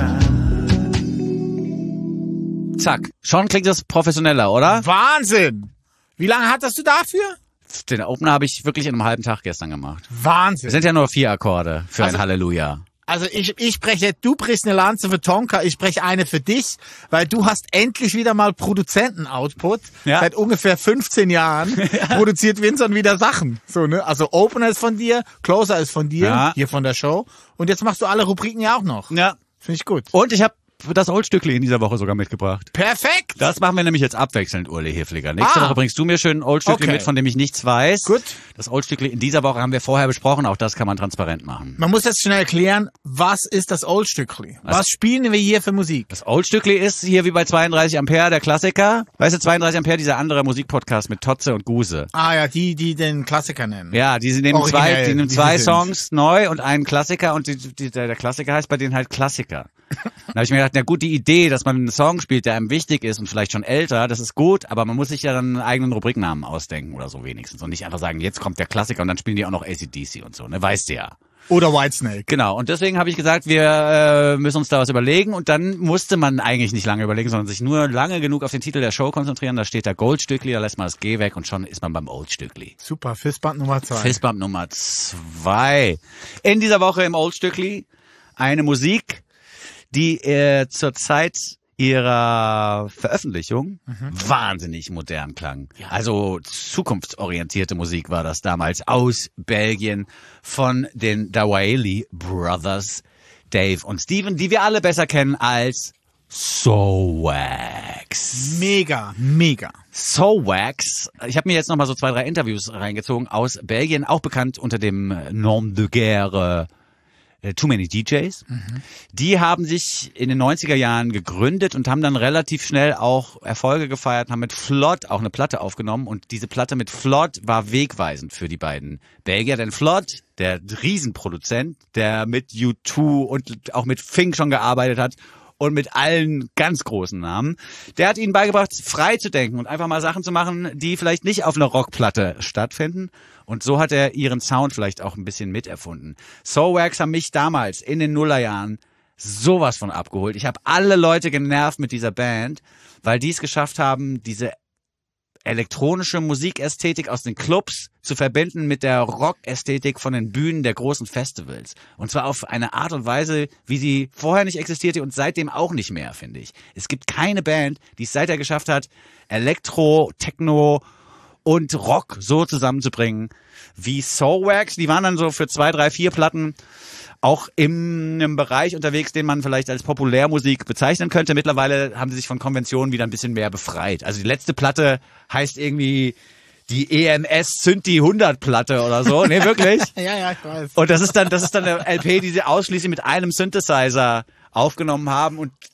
time. Zack. Schon klingt das professioneller, oder? Wahnsinn! Wie lange hattest du dafür? Den Opener habe ich wirklich in einem halben Tag gestern gemacht. Wahnsinn! Es sind ja nur 4 Akkorde für ein Halleluja. Also du brichst eine Lanze für Tonka, ich breche eine für dich, weil du hast endlich wieder mal Produzenten-Output. Ja. Seit ungefähr 15 Jahren produziert Vinson wieder Sachen. So, ne? Also Opener ist von dir, Closer ist von dir, hier von der Show. Und jetzt machst du alle Rubriken ja auch noch. Ja. Finde ich gut. Und ich habe das Old Stückli in dieser Woche sogar mitgebracht. Perfekt! Das machen wir nämlich jetzt abwechselnd, Urli Hefliger. Nächste Woche bringst du mir schön ein Old Stückli mit, von dem ich nichts weiß. Gut. Das Old Stückli in dieser Woche haben wir vorher besprochen, auch das kann man transparent machen. Man muss jetzt schnell erklären, was ist das Old Stückli? Was spielen wir hier für Musik? Das Old Stückli ist hier wie bei 32 Ampere der Klassiker. Weißt du, 32 Ampere, dieser andere Musikpodcast mit Totze und Guse. Ah ja, die den Klassiker nennen. Ja, die nehmen zwei Songs neu und einen Klassiker und der Klassiker heißt bei denen halt Klassiker. Dann habe ich mir gedacht, na gut, die Idee, dass man einen Song spielt, der einem wichtig ist und vielleicht schon älter, das ist gut, aber man muss sich ja dann einen eigenen Rubriknamen ausdenken oder so wenigstens und nicht einfach sagen, jetzt kommt der Klassiker und dann spielen die auch noch AC/DC und so, ne, weißt du ja. Oder Whitesnake. Genau, und deswegen habe ich gesagt, wir müssen uns da was überlegen und dann musste man eigentlich nicht lange überlegen, sondern sich nur lange genug auf den Titel der Show konzentrieren, da steht da Goldstückli, da lässt man das G weg und schon ist man beim Old Stückli. Super, Fistbump Nummer 2. Fistbump Nummer 2. In dieser Woche im Old Stückli eine Musik, die zur Zeit ihrer Veröffentlichung wahnsinnig modern klang. Ja. Also zukunftsorientierte Musik war das damals aus Belgien von den Dawali Brothers, Dave und Steven, die wir alle besser kennen als Soulwax. Mega. Soulwax. Ich habe mir jetzt nochmal so 2, 3 Interviews reingezogen aus Belgien, auch bekannt unter dem Nom de Guerre Too Many DJs. Die haben sich in den 90er Jahren gegründet und haben dann relativ schnell auch Erfolge gefeiert, haben mit Flott auch eine Platte aufgenommen und diese Platte mit Flott war wegweisend für die beiden Belgier, denn Flott, der Riesenproduzent, der mit U2 und auch mit Fink schon gearbeitet hat und mit allen ganz großen Namen, der hat ihnen beigebracht, frei zu denken und einfach mal Sachen zu machen, die vielleicht nicht auf einer Rockplatte stattfinden. Und so hat er ihren Sound vielleicht auch ein bisschen miterfunden. Soulwax haben mich damals in den Nullerjahren sowas von abgeholt. Ich habe alle Leute genervt mit dieser Band, weil die es geschafft haben, diese elektronische Musikästhetik aus den Clubs zu verbinden mit der Rockästhetik von den Bühnen der großen Festivals. Und zwar auf eine Art und Weise, wie sie vorher nicht existierte und seitdem auch nicht mehr, finde ich. Es gibt keine Band, die es seither geschafft hat, Elektro, Techno und Rock so zusammenzubringen wie Soulwax. Die waren dann so für 2, 3, 4 Platten auch in einem Bereich unterwegs, den man vielleicht als Populärmusik bezeichnen könnte. Mittlerweile haben sie sich von Konventionen wieder ein bisschen mehr befreit. Also die letzte Platte heißt irgendwie die EMS Synthi 100 Platte oder so. Nee, wirklich? Ja, ich weiß. Und das ist dann eine LP, die sie ausschließlich mit einem Synthesizer aufgenommen haben und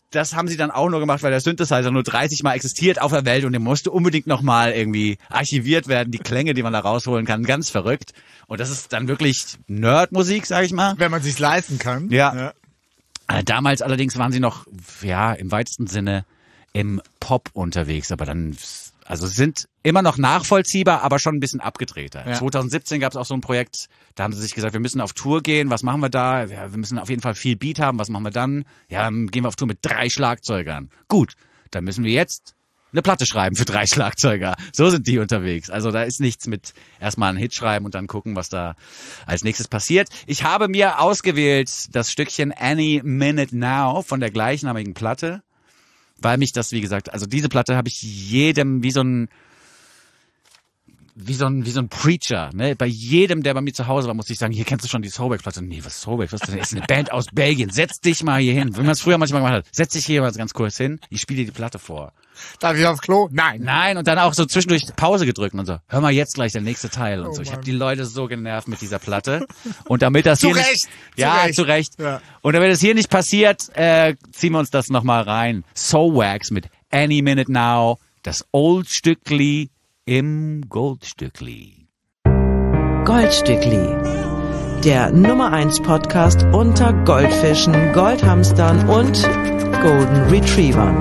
das haben sie dann auch nur gemacht, weil der Synthesizer nur 30 Mal existiert auf der Welt und der musste unbedingt nochmal irgendwie archiviert werden, die Klänge, die man da rausholen kann, ganz verrückt. Und das ist dann wirklich Nerdmusik, sag ich mal. Wenn man sich's leisten kann. Ja. Damals allerdings waren sie noch, ja, im weitesten Sinne im Pop unterwegs, aber dann, also sind immer noch nachvollziehbar, aber schon ein bisschen abgedrehter. Ja. 2017 gab es auch so ein Projekt, da haben sie sich gesagt, wir müssen auf Tour gehen, was machen wir da? Ja, wir müssen auf jeden Fall viel Beat haben, was machen wir dann? Ja, dann gehen wir auf Tour mit 3 Schlagzeugern. Gut, dann müssen wir jetzt eine Platte schreiben für 3 Schlagzeuger. So sind die unterwegs. Also da ist nichts mit erstmal einen Hit schreiben und dann gucken, was da als nächstes passiert. Ich habe mir ausgewählt das Stückchen Any Minute Now von der gleichnamigen Platte, weil mich das, wie gesagt, also diese Platte habe ich jedem wie so ein Preacher, ne? Bei jedem, der bei mir zu Hause war, musste ich sagen, hier kennst du schon die Soulback-Platte. Nee, was ist Soulback? Was ist das? Das ist eine Band aus Belgien. Setz dich mal hier hin. Wenn man es früher manchmal gemacht hat, setz dich hier mal ganz kurz hin. Ich spiele dir die Platte vor. Darf ich aufs Klo? Nein. Nein, und dann auch so zwischendurch Pause gedrückt und so. Hör mal jetzt gleich der nächste Teil und so. Ich habe die Leute so genervt mit dieser Platte. Und damit das hier nicht, zu Recht. Ja. Und damit es hier nicht passiert, ziehen wir uns das nochmal rein. Soulwax mit Any Minute Now. Das Old-Stückli im Goldstückli. Goldstückli. Der Nummer 1 Podcast unter Goldfischen, Goldhamstern und Golden Retrievern.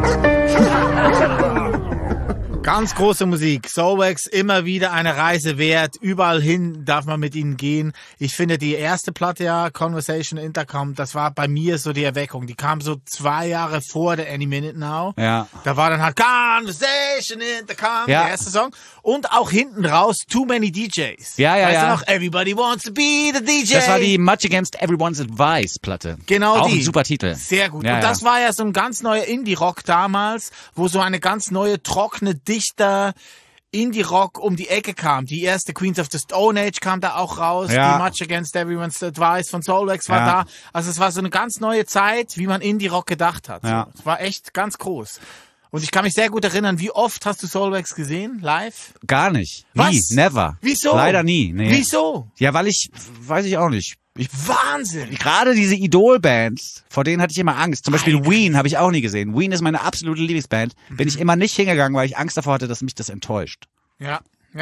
Ganz große Musik. Soulwax, immer wieder eine Reise wert. Überall hin darf man mit ihnen gehen. Ich finde die erste Platte, ja, Conversation Intercom, das war bei mir so die Erweckung. Die kam so 2 Jahre vor der Any Minute Now. Ja. Da war dann halt Conversation Intercom, der erste Song. Und auch hinten raus Too Many DJs. Ja, ja, weißt ja. du noch? Everybody wants to be the DJ. Das war die Much Against Everyone's Advice Platte. Genau auch die. Ein super Titel. Sehr gut. Ja, und das war ja so ein ganz neuer Indie-Rock damals, wo so eine ganz neue, trockene, dichter Indie-Rock um die Ecke kam. Die erste Queens of the Stone Age kam da auch raus. Ja. Die Much Against Everyone's Advice von Soulwax war da. Also es war so eine ganz neue Zeit, wie man Indie-Rock gedacht hat. Ja. Es war echt ganz groß. Und ich kann mich sehr gut erinnern, wie oft hast du Soulwax gesehen, live? Gar nicht. Was? Nie. Never. Wieso? Leider nie. Nee. Wieso? Ja, weil weiß ich auch nicht. Wahnsinn! Gerade diese Idol-Bands, vor denen hatte ich immer Angst. Zum Beispiel Ween habe ich auch nie gesehen. Ween ist meine absolute Lieblingsband. Bin ich immer nicht hingegangen, weil ich Angst davor hatte, dass mich das enttäuscht. Ja.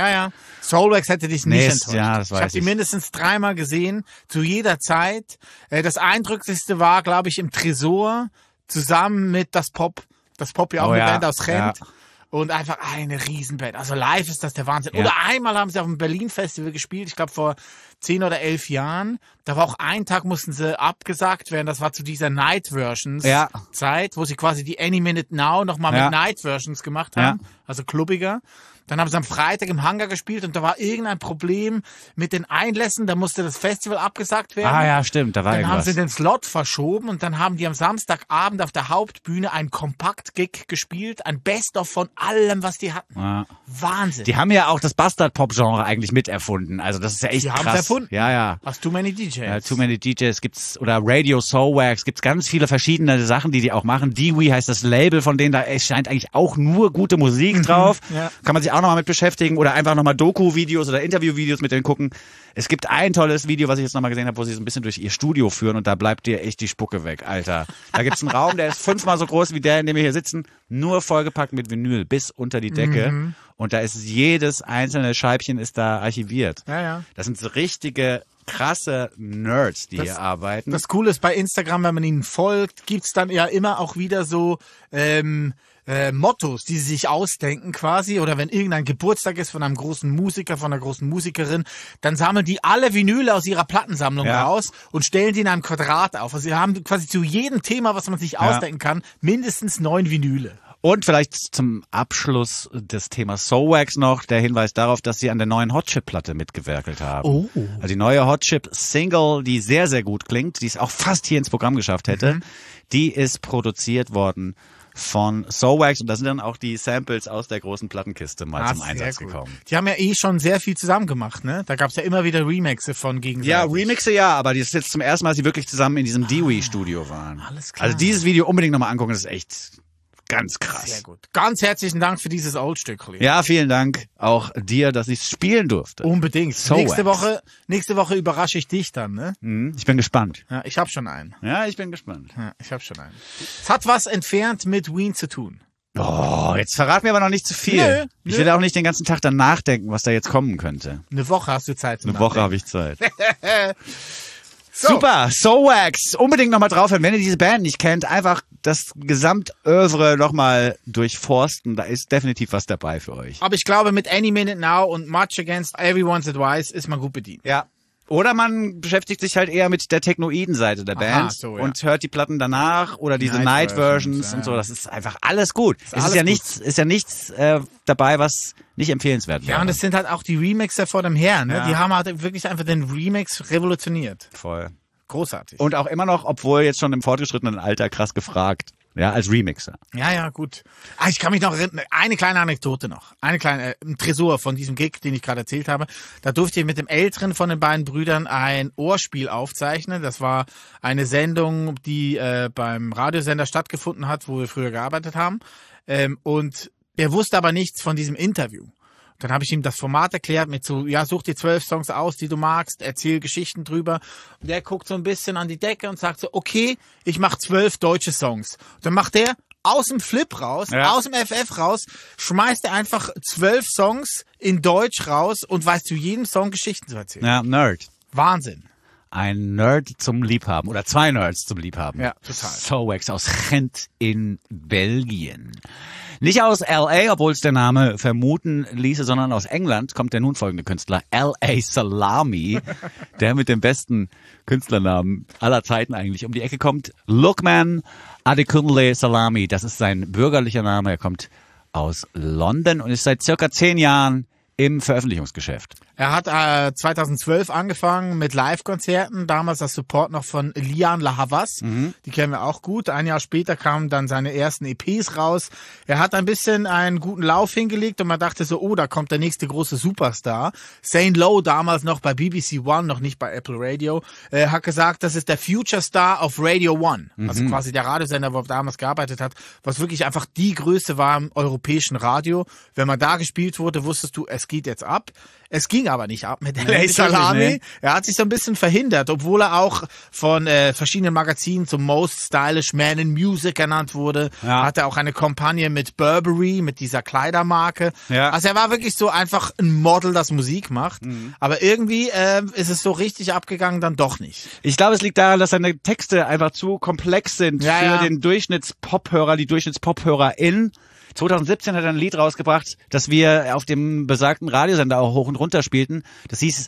Soulwax hätte dich nicht enttäuscht. Ja, das weiß ich habe die mindestens 3-mal gesehen, zu jeder Zeit. Das Eindrücklichste war, glaube ich, im Tresor, zusammen mit das Pop ja auch eine Band aus Gent. Ja. Und einfach eine Riesenband. Also live ist das der Wahnsinn. Ja. Oder einmal haben sie auf dem Berlin-Festival gespielt, ich glaube vor 10 oder 11 Jahren. Da war auch ein Tag, mussten sie abgesagt werden. Das war zu dieser Night-Versions-Zeit, wo sie quasi die Any Minute Now nochmal mit Night-Versions gemacht haben. Ja. Also klubbiger. Dann haben sie am Freitag im Hangar gespielt und da war irgendein Problem mit den Einlässen. Da musste das Festival abgesagt werden. Ah ja, stimmt, da war dann irgendwas. Dann haben sie den Slot verschoben und dann haben die am Samstagabend auf der Hauptbühne ein Kompakt-Gig gespielt. Ein Best-of von allem, was die hatten. Ja. Wahnsinn. Die haben ja auch das Bastard-Pop-Genre eigentlich miterfunden. Also das ist ja echt krass. Die haben es erfunden. Ja. Aus Too Many DJs. Ja, Too Many DJs gibt's, oder Radio Soulwax, gibt's ganz viele verschiedene Sachen, die auch machen. Dewey heißt das Label, von denen da scheint eigentlich auch nur gute Musik drauf. Ja. Kann man sich auch nochmal mit beschäftigen oder einfach nochmal Doku-Videos oder Interview-Videos mit denen gucken. Es gibt ein tolles Video, was ich jetzt nochmal gesehen habe, wo sie so ein bisschen durch ihr Studio führen und da bleibt dir echt die Spucke weg, Alter. Da gibt's einen Raum, der ist 5-mal so groß wie der, in dem wir hier sitzen, nur vollgepackt mit Vinyl bis unter die Decke. Und da ist jedes einzelne Scheibchen ist da archiviert. Ja. Das sind so richtige krasse Nerds, die hier arbeiten. Das Coole ist bei Instagram, wenn man ihnen folgt, gibt's dann ja immer auch wieder so Mottos, die sie sich ausdenken quasi, oder wenn irgendein Geburtstag ist von einem großen Musiker, von einer großen Musikerin, dann sammeln die alle Vinyle aus ihrer Plattensammlung raus und stellen die in einem Quadrat auf. Also sie haben quasi zu jedem Thema, was man sich ausdenken kann, mindestens 9 Vinyle. Und vielleicht zum Abschluss des Themas Soulwax noch der Hinweis darauf, dass sie an der neuen Hot Chip Platte mitgewerkelt haben. Oh. Also die neue Hot Chip Single, die sehr, sehr gut klingt, die es auch fast hier ins Programm geschafft hätte, die ist produziert worden von Soulwax und da sind dann auch die Samples aus der großen Plattenkiste mal zum Einsatz gekommen. Die haben ja schon sehr viel zusammen gemacht, ne? Da gab's ja immer wieder Remixe von gegenseitig. Ja, Remixe ja, aber das ist jetzt zum ersten Mal, dass sie wirklich zusammen in diesem Dewey-Studio waren. Alles klar. Also dieses Video unbedingt nochmal angucken, das ist echt Ganz krass. Sehr gut. Ganz herzlichen Dank für dieses Oldstückli. Ja, vielen Dank auch dir, dass ich spielen durfte. Unbedingt. So nächste wax. Woche überrasche ich dich dann, ne? Ich bin gespannt. Ja, ich habe schon einen. Ja, ich bin gespannt. Es hat was entfernt mit Ween zu tun. Oh, jetzt verrat mir aber noch nicht zu viel. Nö. Ich will auch nicht den ganzen Tag dann nachdenken, was da jetzt kommen könnte. Eine Woche hast du Zeit. Eine Woche habe ich Zeit. So. Super, So Wax. Unbedingt nochmal draufhören. Wenn ihr diese Band nicht kennt, einfach das Gesamtövre nochmal durchforsten. Da ist definitiv was dabei für euch. Aber ich glaube, mit Any Minute Now und Much Against Everyone's Advice ist man gut bedient. Ja. Oder man beschäftigt sich halt eher mit der Technoiden-Seite der Band so, ja. und hört die Platten danach oder diese Night Night-Versions Versions, und so. ja. Das ist einfach alles gut. Es alles ist ja gut. nichts dabei, was nicht empfehlenswert wäre. Ja, und es sind halt auch die Remixer vor dem Herrn. Ne? Ja. Die haben halt wirklich einfach den Remix revolutioniert. Voll. Großartig. Und auch immer noch, obwohl jetzt schon im fortgeschrittenen Alter, krass gefragt. Ja, als Remixer. Ja, gut. Ich kann mich noch erinnern, eine kleine Anekdote noch. Eine kleine, ein Tresor von diesem Gig, den ich gerade erzählt habe. Da durfte ich mit dem älteren von den beiden Brüdern ein Ohrspiel aufzeichnen. Das war eine Sendung, die beim Radiosender stattgefunden hat, wo wir früher gearbeitet haben. Und er wusste aber nichts von diesem Interview. Dann habe ich ihm das Format erklärt mit so, ja, such dir 12 Songs aus, die du magst, erzähl Geschichten drüber. Und der guckt so ein bisschen an die Decke und sagt so, okay, ich mache 12 deutsche Songs. Und dann macht der aus dem Flip raus, aus dem FF raus, schmeißt er einfach 12 Songs in Deutsch raus und weiß zu jedem Song Geschichten zu erzählen. Ja, Nerd. Wahnsinn. Ein Nerd zum Liebhaben oder zwei Nerds zum Liebhaben. Ja, total. So Wax aus Gent in Belgien. Nicht aus L.A., obwohl es der Name vermuten ließe, sondern aus England kommt der nun folgende Künstler, L.A. Salami, der mit dem besten Künstlernamen aller Zeiten eigentlich um die Ecke kommt. Lukman Adekunle Salami, das ist sein bürgerlicher Name. Er kommt aus London und ist seit circa 10 Jahren im Veröffentlichungsgeschäft. Er hat 2012 angefangen mit Live-Konzerten, damals das Support noch von Lian La Havas, die kennen wir auch gut. Ein Jahr später kamen dann seine ersten EPs raus. Er hat ein bisschen einen guten Lauf hingelegt und man dachte so, oh, da kommt der nächste große Superstar. Zane Lowe, damals noch bei BBC One, noch nicht bei Apple Radio, hat gesagt, das ist der Future Star of Radio One, also quasi der Radiosender, wo er damals gearbeitet hat, was wirklich einfach die Größe war im europäischen Radio. Wenn man da gespielt wurde, wusstest du, es geht jetzt ab. Es ging aber nicht ab mit L.A. Salami. Nee. Er hat sich so ein bisschen verhindert, obwohl er auch von verschiedenen Magazinen zum Most Stylish Man in Music ernannt wurde. Ja. Hatte auch eine Kampagne mit Burberry, mit dieser Kleidermarke. Ja. Also er war wirklich so einfach ein Model, das Musik macht. Aber irgendwie ist es so richtig abgegangen, dann doch nicht. Ich glaube, es liegt daran, dass seine Texte einfach zu komplex sind für den Durchschnittspop-Hörer, die Durchschnittspop-HörerIn. 2017 hat er ein Lied rausgebracht, das wir auf dem besagten Radiosender auch hoch und runter spielten. Das hieß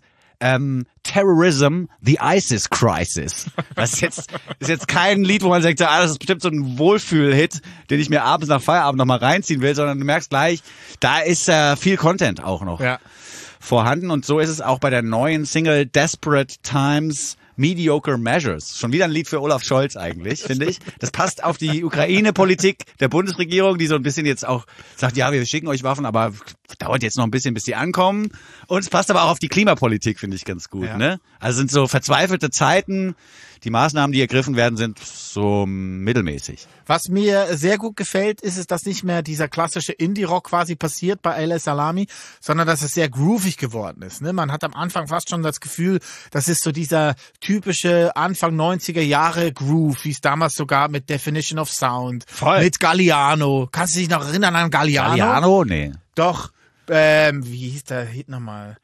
Terrorism, the ISIS Crisis. Das ist jetzt kein Lied, wo man sagt, das ist bestimmt so ein Wohlfühl-Hit, den ich mir abends nach Feierabend nochmal reinziehen will, sondern du merkst gleich, da ist viel Content auch noch vorhanden. Und so ist es auch bei der neuen Single Desperate Times, Mediocre Measures. Schon wieder ein Lied für Olaf Scholz eigentlich, finde ich. Das passt auf die Ukraine-Politik der Bundesregierung, die so ein bisschen jetzt auch sagt, ja, wir schicken euch Waffen, aber dauert jetzt noch ein bisschen, bis die ankommen. Und es passt aber auch auf die Klimapolitik, finde ich ganz gut. Ne? Also sind so verzweifelte Zeiten. Die Maßnahmen, die ergriffen werden, sind so mittelmäßig. Was mir sehr gut gefällt, ist es, dass nicht mehr dieser klassische Indie-Rock quasi passiert bei L.A. Salami, sondern dass es sehr groovig geworden ist. Ne? Man hat am Anfang fast schon das Gefühl, das ist so dieser typische Anfang 90er Jahre Groove, wie es damals sogar mit Definition of Sound, mit Galliano. Kannst du dich noch erinnern an Galliano? Galliano? Nee. Doch. Wie hieß der Hit nochmal?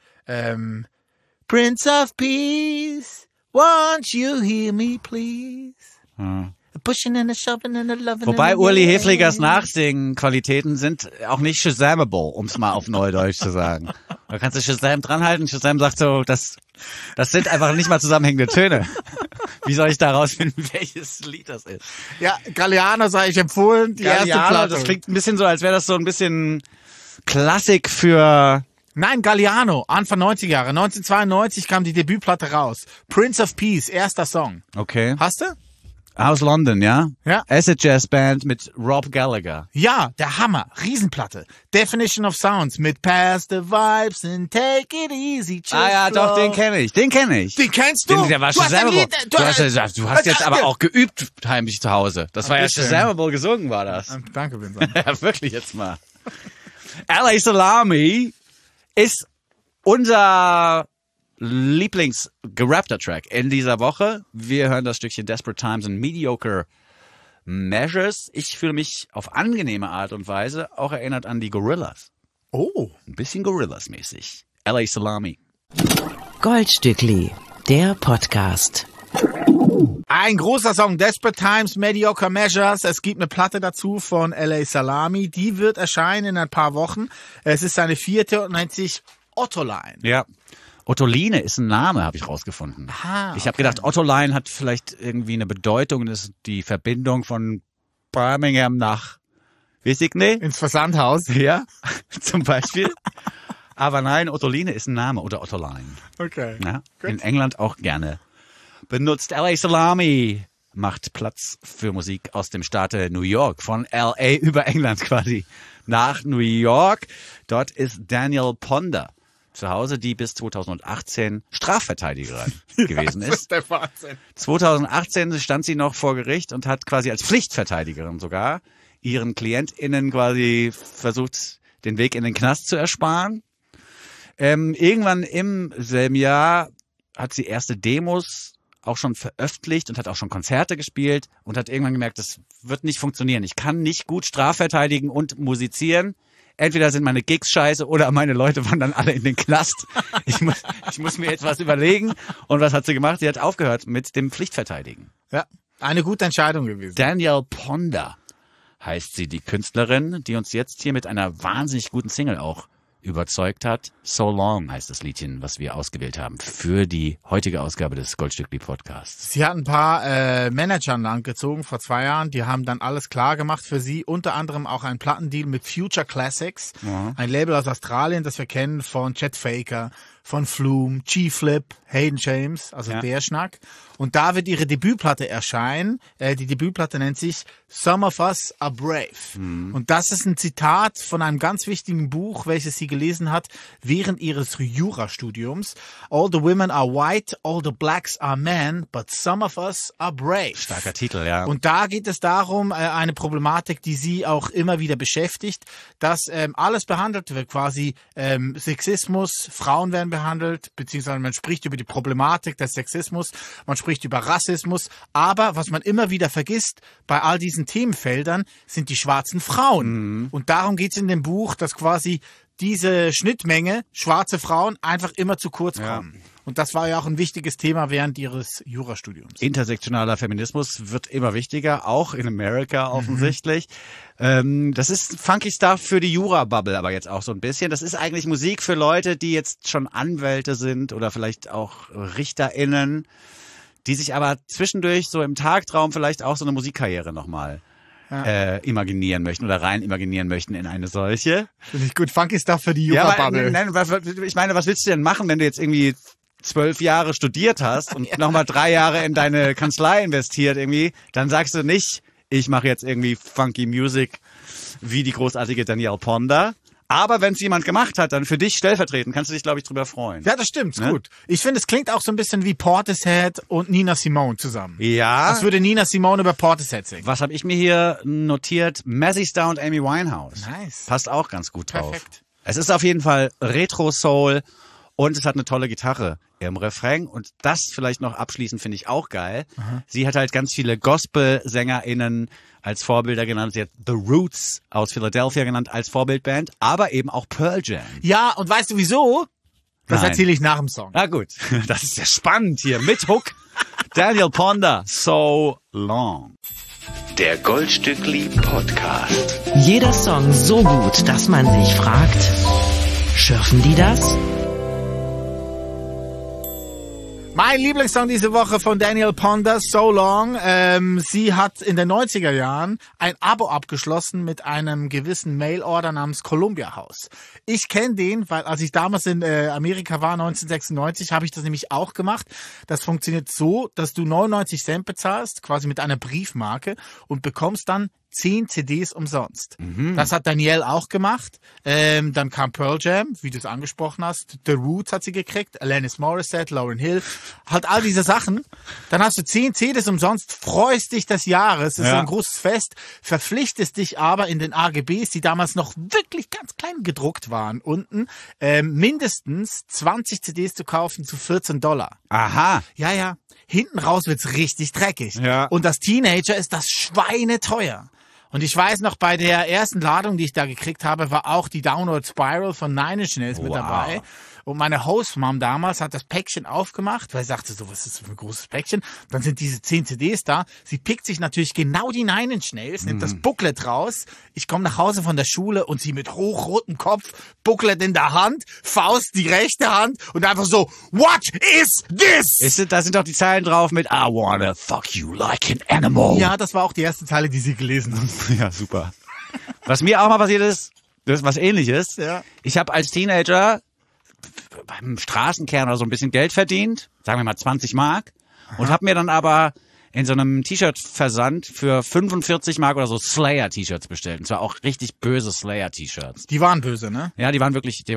Prince of Peace, won't you hear me please? Pushing and a shoving and a loving. Wobei Uli Hefligers Nachsingen-Qualitäten sind auch nicht Shazamable, um es mal auf Neudeutsch zu sagen. Da kannst du Shazam dranhalten, Shazam sagt so, das sind einfach nicht mal zusammenhängende Töne. Wie soll ich da rausfinden, welches Lied das ist? Ja, Galliano sei ich empfohlen, die erste Platte. Das klingt ein bisschen so, als wäre das so ein bisschen Klassik für... Nein, Galliano, Anfang 90er Jahre. 1992 kam die Debütplatte raus. Prince of Peace, erster Song. Okay. Hast du? Aus London, ja? Ja. Acid Jazz Band mit Rob Gallagher. Ja, der Hammer. Riesenplatte. Definition of Sounds mit Pass the Vibes and Take It Easy. Just Doch, den kenne ich. Den kennst du? Der war Du hast ein Shazamable. Lied- Du hast jetzt aber auch geübt heimlich zu Hause. Das war ja bisschen. Shazamable gesungen, war das. Danke, Vincent. Ja, wirklich jetzt mal. LA Salami ist unser Lieblings-gerappter Track in dieser Woche. Wir hören das Stückchen Desperate Times and Mediocre Measures. Ich fühle mich auf angenehme Art und Weise auch erinnert an die Gorillaz. Oh. Ein bisschen Gorillaz-mäßig. LA Salami. Goldstückli, der Podcast. Ein großer Song, Desperate Times, Mediocre Measures. Es gibt eine Platte dazu von LA Salami. Die wird erscheinen in ein paar Wochen. Es ist seine 4. und nennt sich Ottoline. Ja. Ottoline ist ein Name, habe ich rausgefunden. Aha, Ich habe gedacht, Ottoline hat vielleicht irgendwie eine Bedeutung. Das ist die Verbindung von Birmingham nach, weiß ich nicht. Ins Versandhaus. Ja, zum Beispiel. Aber nein, Ottoline ist ein Name oder Ottoline. Okay. Ja, in England auch gerne benutzt. LA Salami macht Platz für Musik aus dem Staate New York. Von LA über England quasi nach New York. Dort ist Danielle Ponder zu Hause, die bis 2018 Strafverteidigerin gewesen Das ist. ist der Wahnsinn. 2018 stand sie noch vor Gericht und hat quasi als Pflichtverteidigerin sogar ihren KlientInnen quasi versucht, den Weg in den Knast zu ersparen. Irgendwann im selben Jahr hat sie erste Demos auch schon veröffentlicht und hat auch schon Konzerte gespielt und hat irgendwann gemerkt, das wird nicht funktionieren. Ich kann nicht gut strafverteidigen und musizieren. Entweder sind meine Gigs scheiße oder meine Leute wandern alle in den Knast. Ich muss mir jetzt was überlegen. Und was hat sie gemacht? Sie hat aufgehört mit dem Pflichtverteidigen. Ja, eine gute Entscheidung gewesen. Danielle Ponder heißt sie, die Künstlerin, die uns jetzt hier mit einer wahnsinnig guten Single auch überzeugt hat. So Long heißt das Liedchen, was wir ausgewählt haben für die heutige Ausgabe des Goldstückli Podcasts. Sie hat ein paar Manager an Land gezogen vor 2 Jahren. Die haben dann alles klar gemacht für sie. Unter anderem auch einen Plattendeal mit Future Classics. Ja. Ein Label aus Australien, das wir kennen von Chet Faker, von Flume, G-Flip, Hayden James, also Ja. der Schnack. Und da wird ihre Debütplatte erscheinen. Die Debütplatte nennt sich Some of Us Are Brave. Und das ist ein Zitat von einem ganz wichtigen Buch, welches sie gelesen hat während ihres Jurastudiums. All the women are white, all the blacks are men, but some of us are brave. Starker Titel, ja. Und da geht es darum, eine Problematik, die sie auch immer wieder beschäftigt, dass alles behandelt wird, quasi Sexismus, Frauen werden behandelt, beziehungsweise man spricht über die Problematik des Sexismus, man spricht über Rassismus, aber was man immer wieder vergisst bei all diesen Themenfeldern, sind die schwarzen Frauen. Und darum geht es in dem Buch, dass quasi diese Schnittmenge, schwarze Frauen, einfach immer zu kurz kommen. Und das war ja auch ein wichtiges Thema während ihres Jurastudiums. Intersektionaler Feminismus wird immer wichtiger, auch in Amerika offensichtlich. Das ist Funky Stuff für die Jura-Bubble aber jetzt auch so ein bisschen. Das ist eigentlich Musik für Leute, die jetzt schon Anwälte sind oder vielleicht auch RichterInnen, die sich aber zwischendurch so im Tagtraum vielleicht auch so eine Musikkarriere nochmal imaginieren möchten oder rein imaginieren möchten in eine solche. Finde ich gut. Funky Stuff für die Ja, Jura-Bubble. ich meine, was willst du denn machen, wenn du jetzt irgendwie 12 Jahre studiert hast und nochmal 3 Jahre in deine Kanzlei investiert irgendwie, dann sagst du nicht, ich mache jetzt irgendwie Funky Music wie die großartige Danielle Ponder. Aber wenn es jemand gemacht hat, dann für dich stellvertretend, kannst du dich, glaube ich, drüber freuen. Ja, das stimmt, ist Ne? gut. Ich finde, es klingt auch so ein bisschen wie Portishead und Nina Simone zusammen. Ja. Was würde Nina Simone über Portishead singen? Was habe ich mir hier notiert? Mazzy Star und Amy Winehouse. Nice. Passt auch ganz gut drauf. Perfekt. Es ist auf jeden Fall Retro-Soul und es hat eine tolle Gitarre im Refrain. Und das vielleicht noch abschließend finde ich auch geil. Sie hat halt ganz viele Gospel-SängerInnen als Vorbilder genannt. Sie hat The Roots aus Philadelphia genannt als Vorbildband, aber eben auch Pearl Jam. Ja, und weißt du wieso? Das Nein. erzähle ich nach dem Song. Na gut, das ist ja spannend hier mit Hook. Danielle Ponder, So Long. Der Goldstückli Podcast. Jeder Song so gut, dass man sich fragt, schürfen die das? Mein Lieblingssong diese Woche von Danielle Ponder, So Long. Sie hat in den 90er Jahren ein Abo abgeschlossen mit einem gewissen Mail-Order namens Columbia House. Ich kenne den, weil als ich damals in Amerika war, 1996, habe ich das nämlich auch gemacht. Das funktioniert so, dass du 99 Cent bezahlst, quasi mit einer Briefmarke und bekommst dann 10 CDs umsonst. Das hat Danielle auch gemacht. Dann kam Pearl Jam, wie du es angesprochen hast. The Roots hat sie gekriegt. Alanis Morissette, Lauryn Hill. Halt all diese Sachen. Dann hast du 10 CDs umsonst, freust dich des Jahres. Das ist ein großes Fest. Verpflichtest dich aber in den AGBs, die damals noch wirklich ganz klein gedruckt waren, unten, mindestens 20 CDs zu kaufen zu $14. Aha. Ja. Hinten raus wird's richtig dreckig. Ja. Und das Teenager ist das schweineteuer. Und ich weiß noch, bei der ersten Ladung, die ich da gekriegt habe, war auch die Downward Spiral von Nine Inch Nails mit dabei. Und meine Hostmom damals hat das Päckchen aufgemacht, weil sie sagte so, was ist das für ein großes Päckchen? Dann sind diese 10 CDs da. Sie pickt sich natürlich genau die Nine Inch Nails, nimmt das Booklet raus. Ich komme nach Hause von der Schule und sie mit hochrotem Kopf, Booklet in der Hand, Faust die rechte Hand und einfach so, what is this? Da sind doch die Zeilen drauf mit I wanna fuck you like an animal. Ja, das war auch die erste Zeile, die sie gelesen hat. Ja, super. Was mir auch mal passiert ist, das ist was Ähnliches. Ja. Ich habe als Teenager beim Straßenkern oder so ein bisschen Geld verdient, sagen wir mal 20 Mark, und habe mir dann aber in so einem T-Shirt-Versand für 45 Mark oder so Slayer-T-Shirts bestellt. Und zwar auch richtig böse Slayer-T-Shirts. Die waren böse, ne? Ja, die waren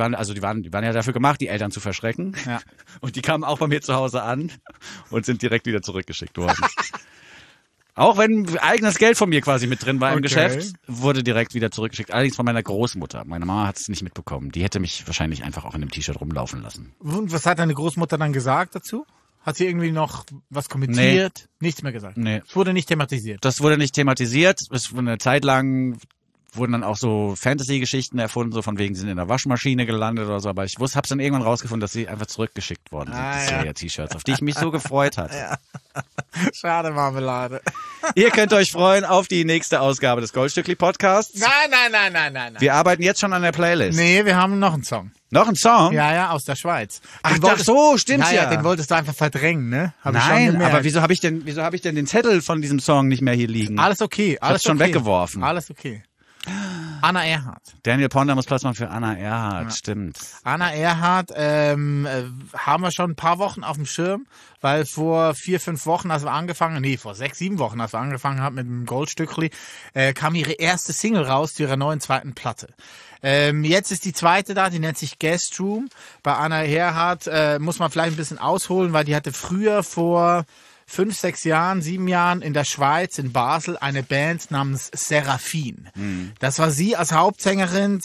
ja dafür gemacht, die Eltern zu verschrecken. Ja. Und die kamen auch bei mir zu Hause an und sind direkt wieder zurückgeschickt worden. Auch wenn eigenes Geld von mir quasi mit drin war im Geschäft, wurde direkt wieder zurückgeschickt. Allerdings von meiner Großmutter. Meine Mama hat es nicht mitbekommen. Die hätte mich wahrscheinlich einfach auch in einem T-Shirt rumlaufen lassen. Und was hat deine Großmutter dann gesagt dazu? Hat sie irgendwie noch was kommentiert? Nee. Nichts mehr gesagt? Nee. Es wurde nicht thematisiert? Das wurde nicht thematisiert. Es wurde eine Zeit lang wurden dann auch so Fantasy-Geschichten erfunden, so von wegen, sie sind in der Waschmaschine gelandet oder so, aber ich hab's dann irgendwann rausgefunden, dass sie einfach zurückgeschickt worden sind, die Slayer-T-Shirts, auf die ich mich so gefreut hatte. Ja. Schade, Marmelade. Ihr könnt euch freuen auf die nächste Ausgabe des Goldstückli-Podcasts. Nein. Wir arbeiten jetzt schon an der Playlist. Nee, wir haben noch einen Song. Noch ein Song? Ja, aus der Schweiz. Ach, so, stimmt's ja. Den wolltest du einfach verdrängen, ne? Nein, aber wieso hab ich denn den Zettel von diesem Song nicht mehr hier liegen? Alles okay, alles schon weggeworfen. Alles okay. Anna Erhardt. Danielle Ponder muss Platz machen für Anna Erhardt, stimmt. Anna Erhardt haben wir schon ein paar Wochen auf dem Schirm, weil vor 4-5 Wochen, vor 6-7 Wochen, als wir angefangen haben mit dem Goldstückli, kam ihre erste Single raus zu ihrer neuen zweiten Platte. Jetzt ist die zweite da, die nennt sich Guest Room. Bei Anna Erhardt muss man vielleicht ein bisschen ausholen, weil die hatte früher vor 5, 6 Jahren, 7 Jahren in der Schweiz, in Basel, eine Band namens Seraphine. Das war sie als Hauptsängerin,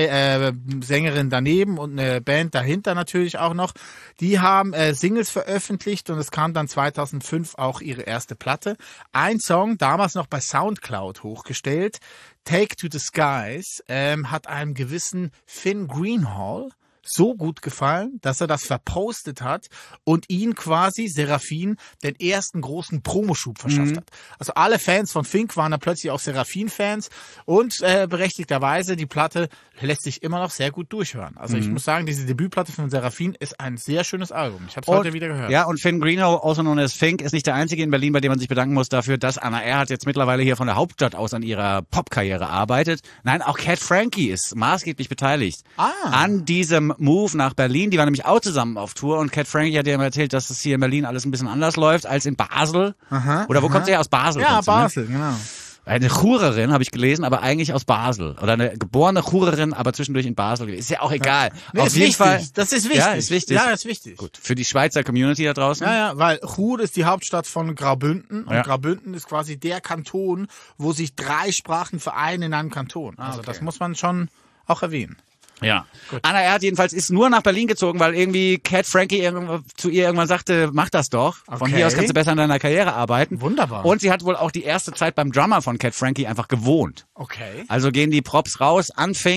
2 Sängerinnen daneben und eine Band dahinter natürlich auch noch. Die haben Singles veröffentlicht und es kam dann 2005 auch ihre erste Platte. Ein Song, damals noch bei Soundcloud hochgestellt, Take to the Skies, hat einem gewissen Finn Greenhall so gut gefallen, dass er das verpostet hat und ihn quasi, Seraphine, den ersten großen Promoschub verschafft hat. Also alle Fans von Fink waren dann plötzlich auch Seraphine-Fans und berechtigterweise, die Platte lässt sich immer noch sehr gut durchhören. Also ich muss sagen, diese Debütplatte von Seraphine ist ein sehr schönes Album. Ich habe es heute wieder gehört. Ja, und Finn Greenhall, also known as Fink, ist nicht der einzige in Berlin, bei dem man sich bedanken muss dafür, dass Anna Erhardt jetzt mittlerweile hier von der Hauptstadt aus an ihrer Popkarriere arbeitet. Nein, auch Cat Frankie ist maßgeblich beteiligt an diesem Move nach Berlin. Die waren nämlich auch zusammen auf Tour und Cat Frankie hat ja immer erzählt, dass es hier in Berlin alles ein bisschen anders läuft als in Basel. Oder wo kommt sie her? Aus Basel? Ja, Basel, genau. Eine Churerin, habe ich gelesen, aber eigentlich aus Basel. Oder eine geborene Churerin, aber zwischendurch in Basel. Ist ja auch egal. Nee, auf jeden Fall. Das ist wichtig. Ja, ist wichtig. Ja, ist wichtig. Gut. Für die Schweizer Community da draußen. Ja, weil Chur ist die Hauptstadt von Graubünden. Und Graubünden ist quasi der Kanton, wo sich 3 Sprachen vereinen in einem Kanton. Also das muss man schon auch erwähnen. Ja. Gut. Anna Erhardt jedenfalls ist nur nach Berlin gezogen, weil irgendwie Cat Frankie zu ihr irgendwann sagte, mach das doch. Von hier aus kannst du besser an deiner Karriere arbeiten. Wunderbar. Und sie hat wohl auch die erste Zeit beim Drummer von Cat Frankie einfach gewohnt. Okay. Also gehen die Props raus an Fink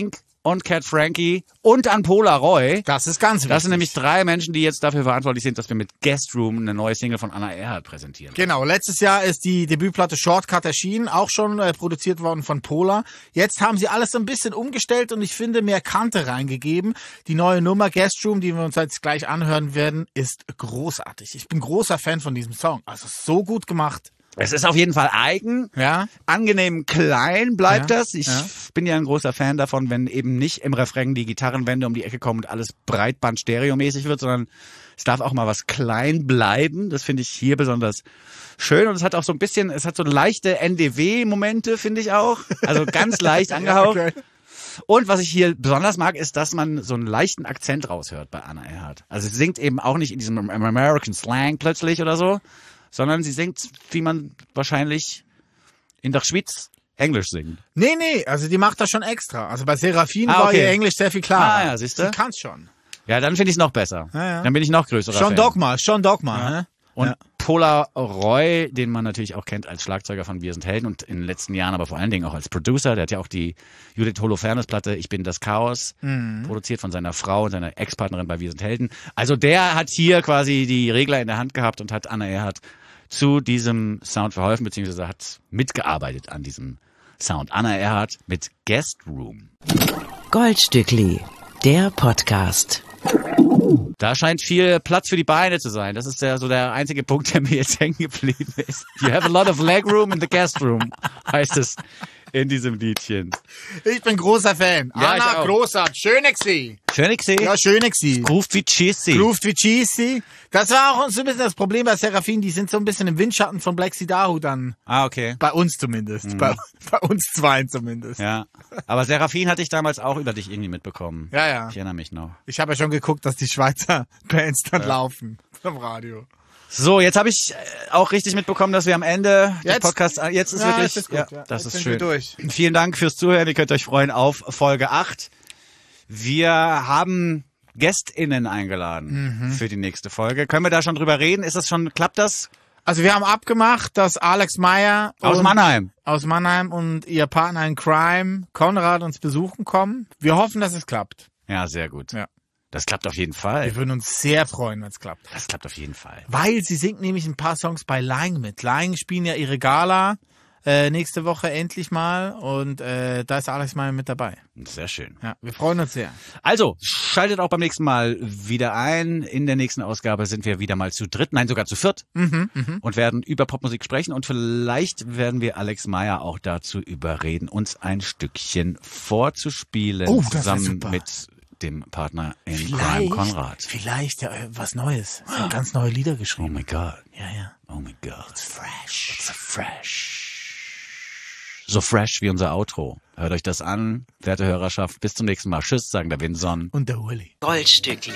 und Cat Frankie und an Pola Roy. Das ist ganz wichtig. Das sind nämlich 3 Menschen, die jetzt dafür verantwortlich sind, dass wir mit Guest Room eine neue Single von Anna Erhardt präsentieren. Genau, letztes Jahr ist die Debütplatte Shortcut erschienen, auch schon produziert worden von Pola. Jetzt haben sie alles so ein bisschen umgestellt und ich finde mehr Kante reingegeben. Die neue Nummer Guest Room, die wir uns jetzt gleich anhören werden, ist großartig. Ich bin großer Fan von diesem Song. Also so gut gemacht. Es ist auf jeden Fall eigen, angenehm klein bleibt das. Ich bin ja ein großer Fan davon, wenn eben nicht im Refrain die Gitarrenwände um die Ecke kommen und alles Breitband-Stereomäßig wird, sondern es darf auch mal was klein bleiben. Das finde ich hier besonders schön und es hat auch so ein bisschen, es hat so leichte NDW-Momente, finde ich auch. Also ganz leicht angehaucht. Okay. Und was ich hier besonders mag, ist, dass man so einen leichten Akzent raushört bei Anna Erhardt. Also sie singt eben auch nicht in diesem American Slang plötzlich oder so, sondern sie singt, wie man wahrscheinlich in der Schweiz Englisch singt. Nee, also die macht das schon extra. Also bei Serafin war ihr Englisch sehr viel klarer. Ja, siehst du? Sie kann's schon. Ja, dann finde ich es noch besser. Ja. Dann bin ich noch größerer Fan. Schon Dogma. Ja. Ne? Und Pola Roy, den man natürlich auch kennt als Schlagzeuger von Wir sind Helden und in den letzten Jahren aber vor allen Dingen auch als Producer. Der hat ja auch die Judith Holofernes-Platte Ich bin das Chaos produziert von seiner Frau und seiner Ex-Partnerin bei Wir sind Helden. Also der hat hier quasi die Regler in der Hand gehabt und hat Anna Erhardt zu diesem Sound verholfen, beziehungsweise hat mitgearbeitet an diesem Sound. Anna Erhardt mit Guest Room. Goldstückli, der Podcast. Da scheint viel Platz für die Beine zu sein. Das ist ja so der einzige Punkt, der mir jetzt hängen geblieben ist. You have a lot of leg room in the guest room, heißt es in diesem Liedchen. Ich bin großer Fan. Ja, Anna, großartig. Schöne gsi. Schöne gsi? Ja, schöne gsi. Groovt wie cheesy. Groovt wie cheesy. Das war auch so ein bisschen das Problem bei Serafin. Die sind so ein bisschen im Windschatten von Black Sidahu dann. Ah, okay. Bei uns zumindest. Bei uns zweien zumindest. Ja. Aber Serafin hatte ich damals auch über dich irgendwie mitbekommen. Ja. Ich erinnere mich noch. Ich habe ja schon geguckt, dass die Schweizer Bands dann laufen vom Radio. So, jetzt habe ich auch richtig mitbekommen, dass wir am Ende des Podcasts, jetzt ist wirklich, jetzt ist gut, das jetzt ist sind schön. wir durch. Vielen Dank fürs Zuhören, ihr könnt euch freuen auf Folge 8. Wir haben GästInnen eingeladen für die nächste Folge. Können wir da schon drüber reden? Klappt das? Also wir haben abgemacht, dass Alex Meyer aus Mannheim und ihr Partner in Crime, Konrad, uns besuchen kommen. Wir hoffen, dass es klappt. Ja, sehr gut. Ja. Das klappt auf jeden Fall. Wir würden uns sehr freuen, wenn es klappt. Das klappt auf jeden Fall. Weil sie singt nämlich ein paar Songs bei Lying mit. Lying spielen ja ihre Gala nächste Woche endlich mal und da ist Alex Meyer mit dabei. Sehr schön. Ja, wir freuen uns sehr. Also, schaltet auch beim nächsten Mal wieder ein. In der nächsten Ausgabe sind wir wieder mal zu dritt, nein, sogar zu viert und werden über Popmusik sprechen und vielleicht werden wir Alex Meyer auch dazu überreden, uns ein Stückchen vorzuspielen zusammen mit dem Partner in Crime, Konrad. Vielleicht was Neues. Er hat ganz neue Lieder geschrieben. Oh my God. Ja. Oh my God. It's fresh. It's fresh. So fresh wie unser Outro. Hört euch das an, werte Hörerschaft. Bis zum nächsten Mal. Tschüss, sagen der Winson. Und der Uli. Goldstückli.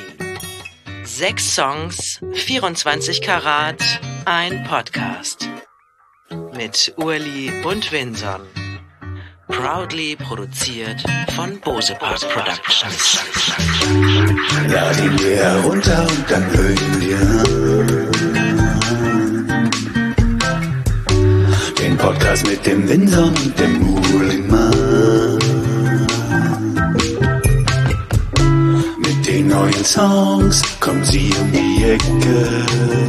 6 Songs, 24 Karat, ein Podcast. Mit Urli und Winson. Proudly produziert von Bose Park Productions. Lad ihn dir herunter und dann hören wir den Podcast mit dem Winson und dem Uhlemann. Mit den neuen Songs kommen sie um die Ecke.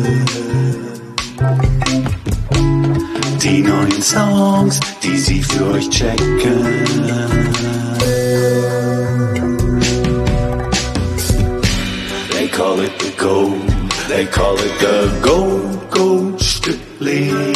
Die neuen Songs, die sie für euch checken. They call it the gold, they call it the Goldstückli.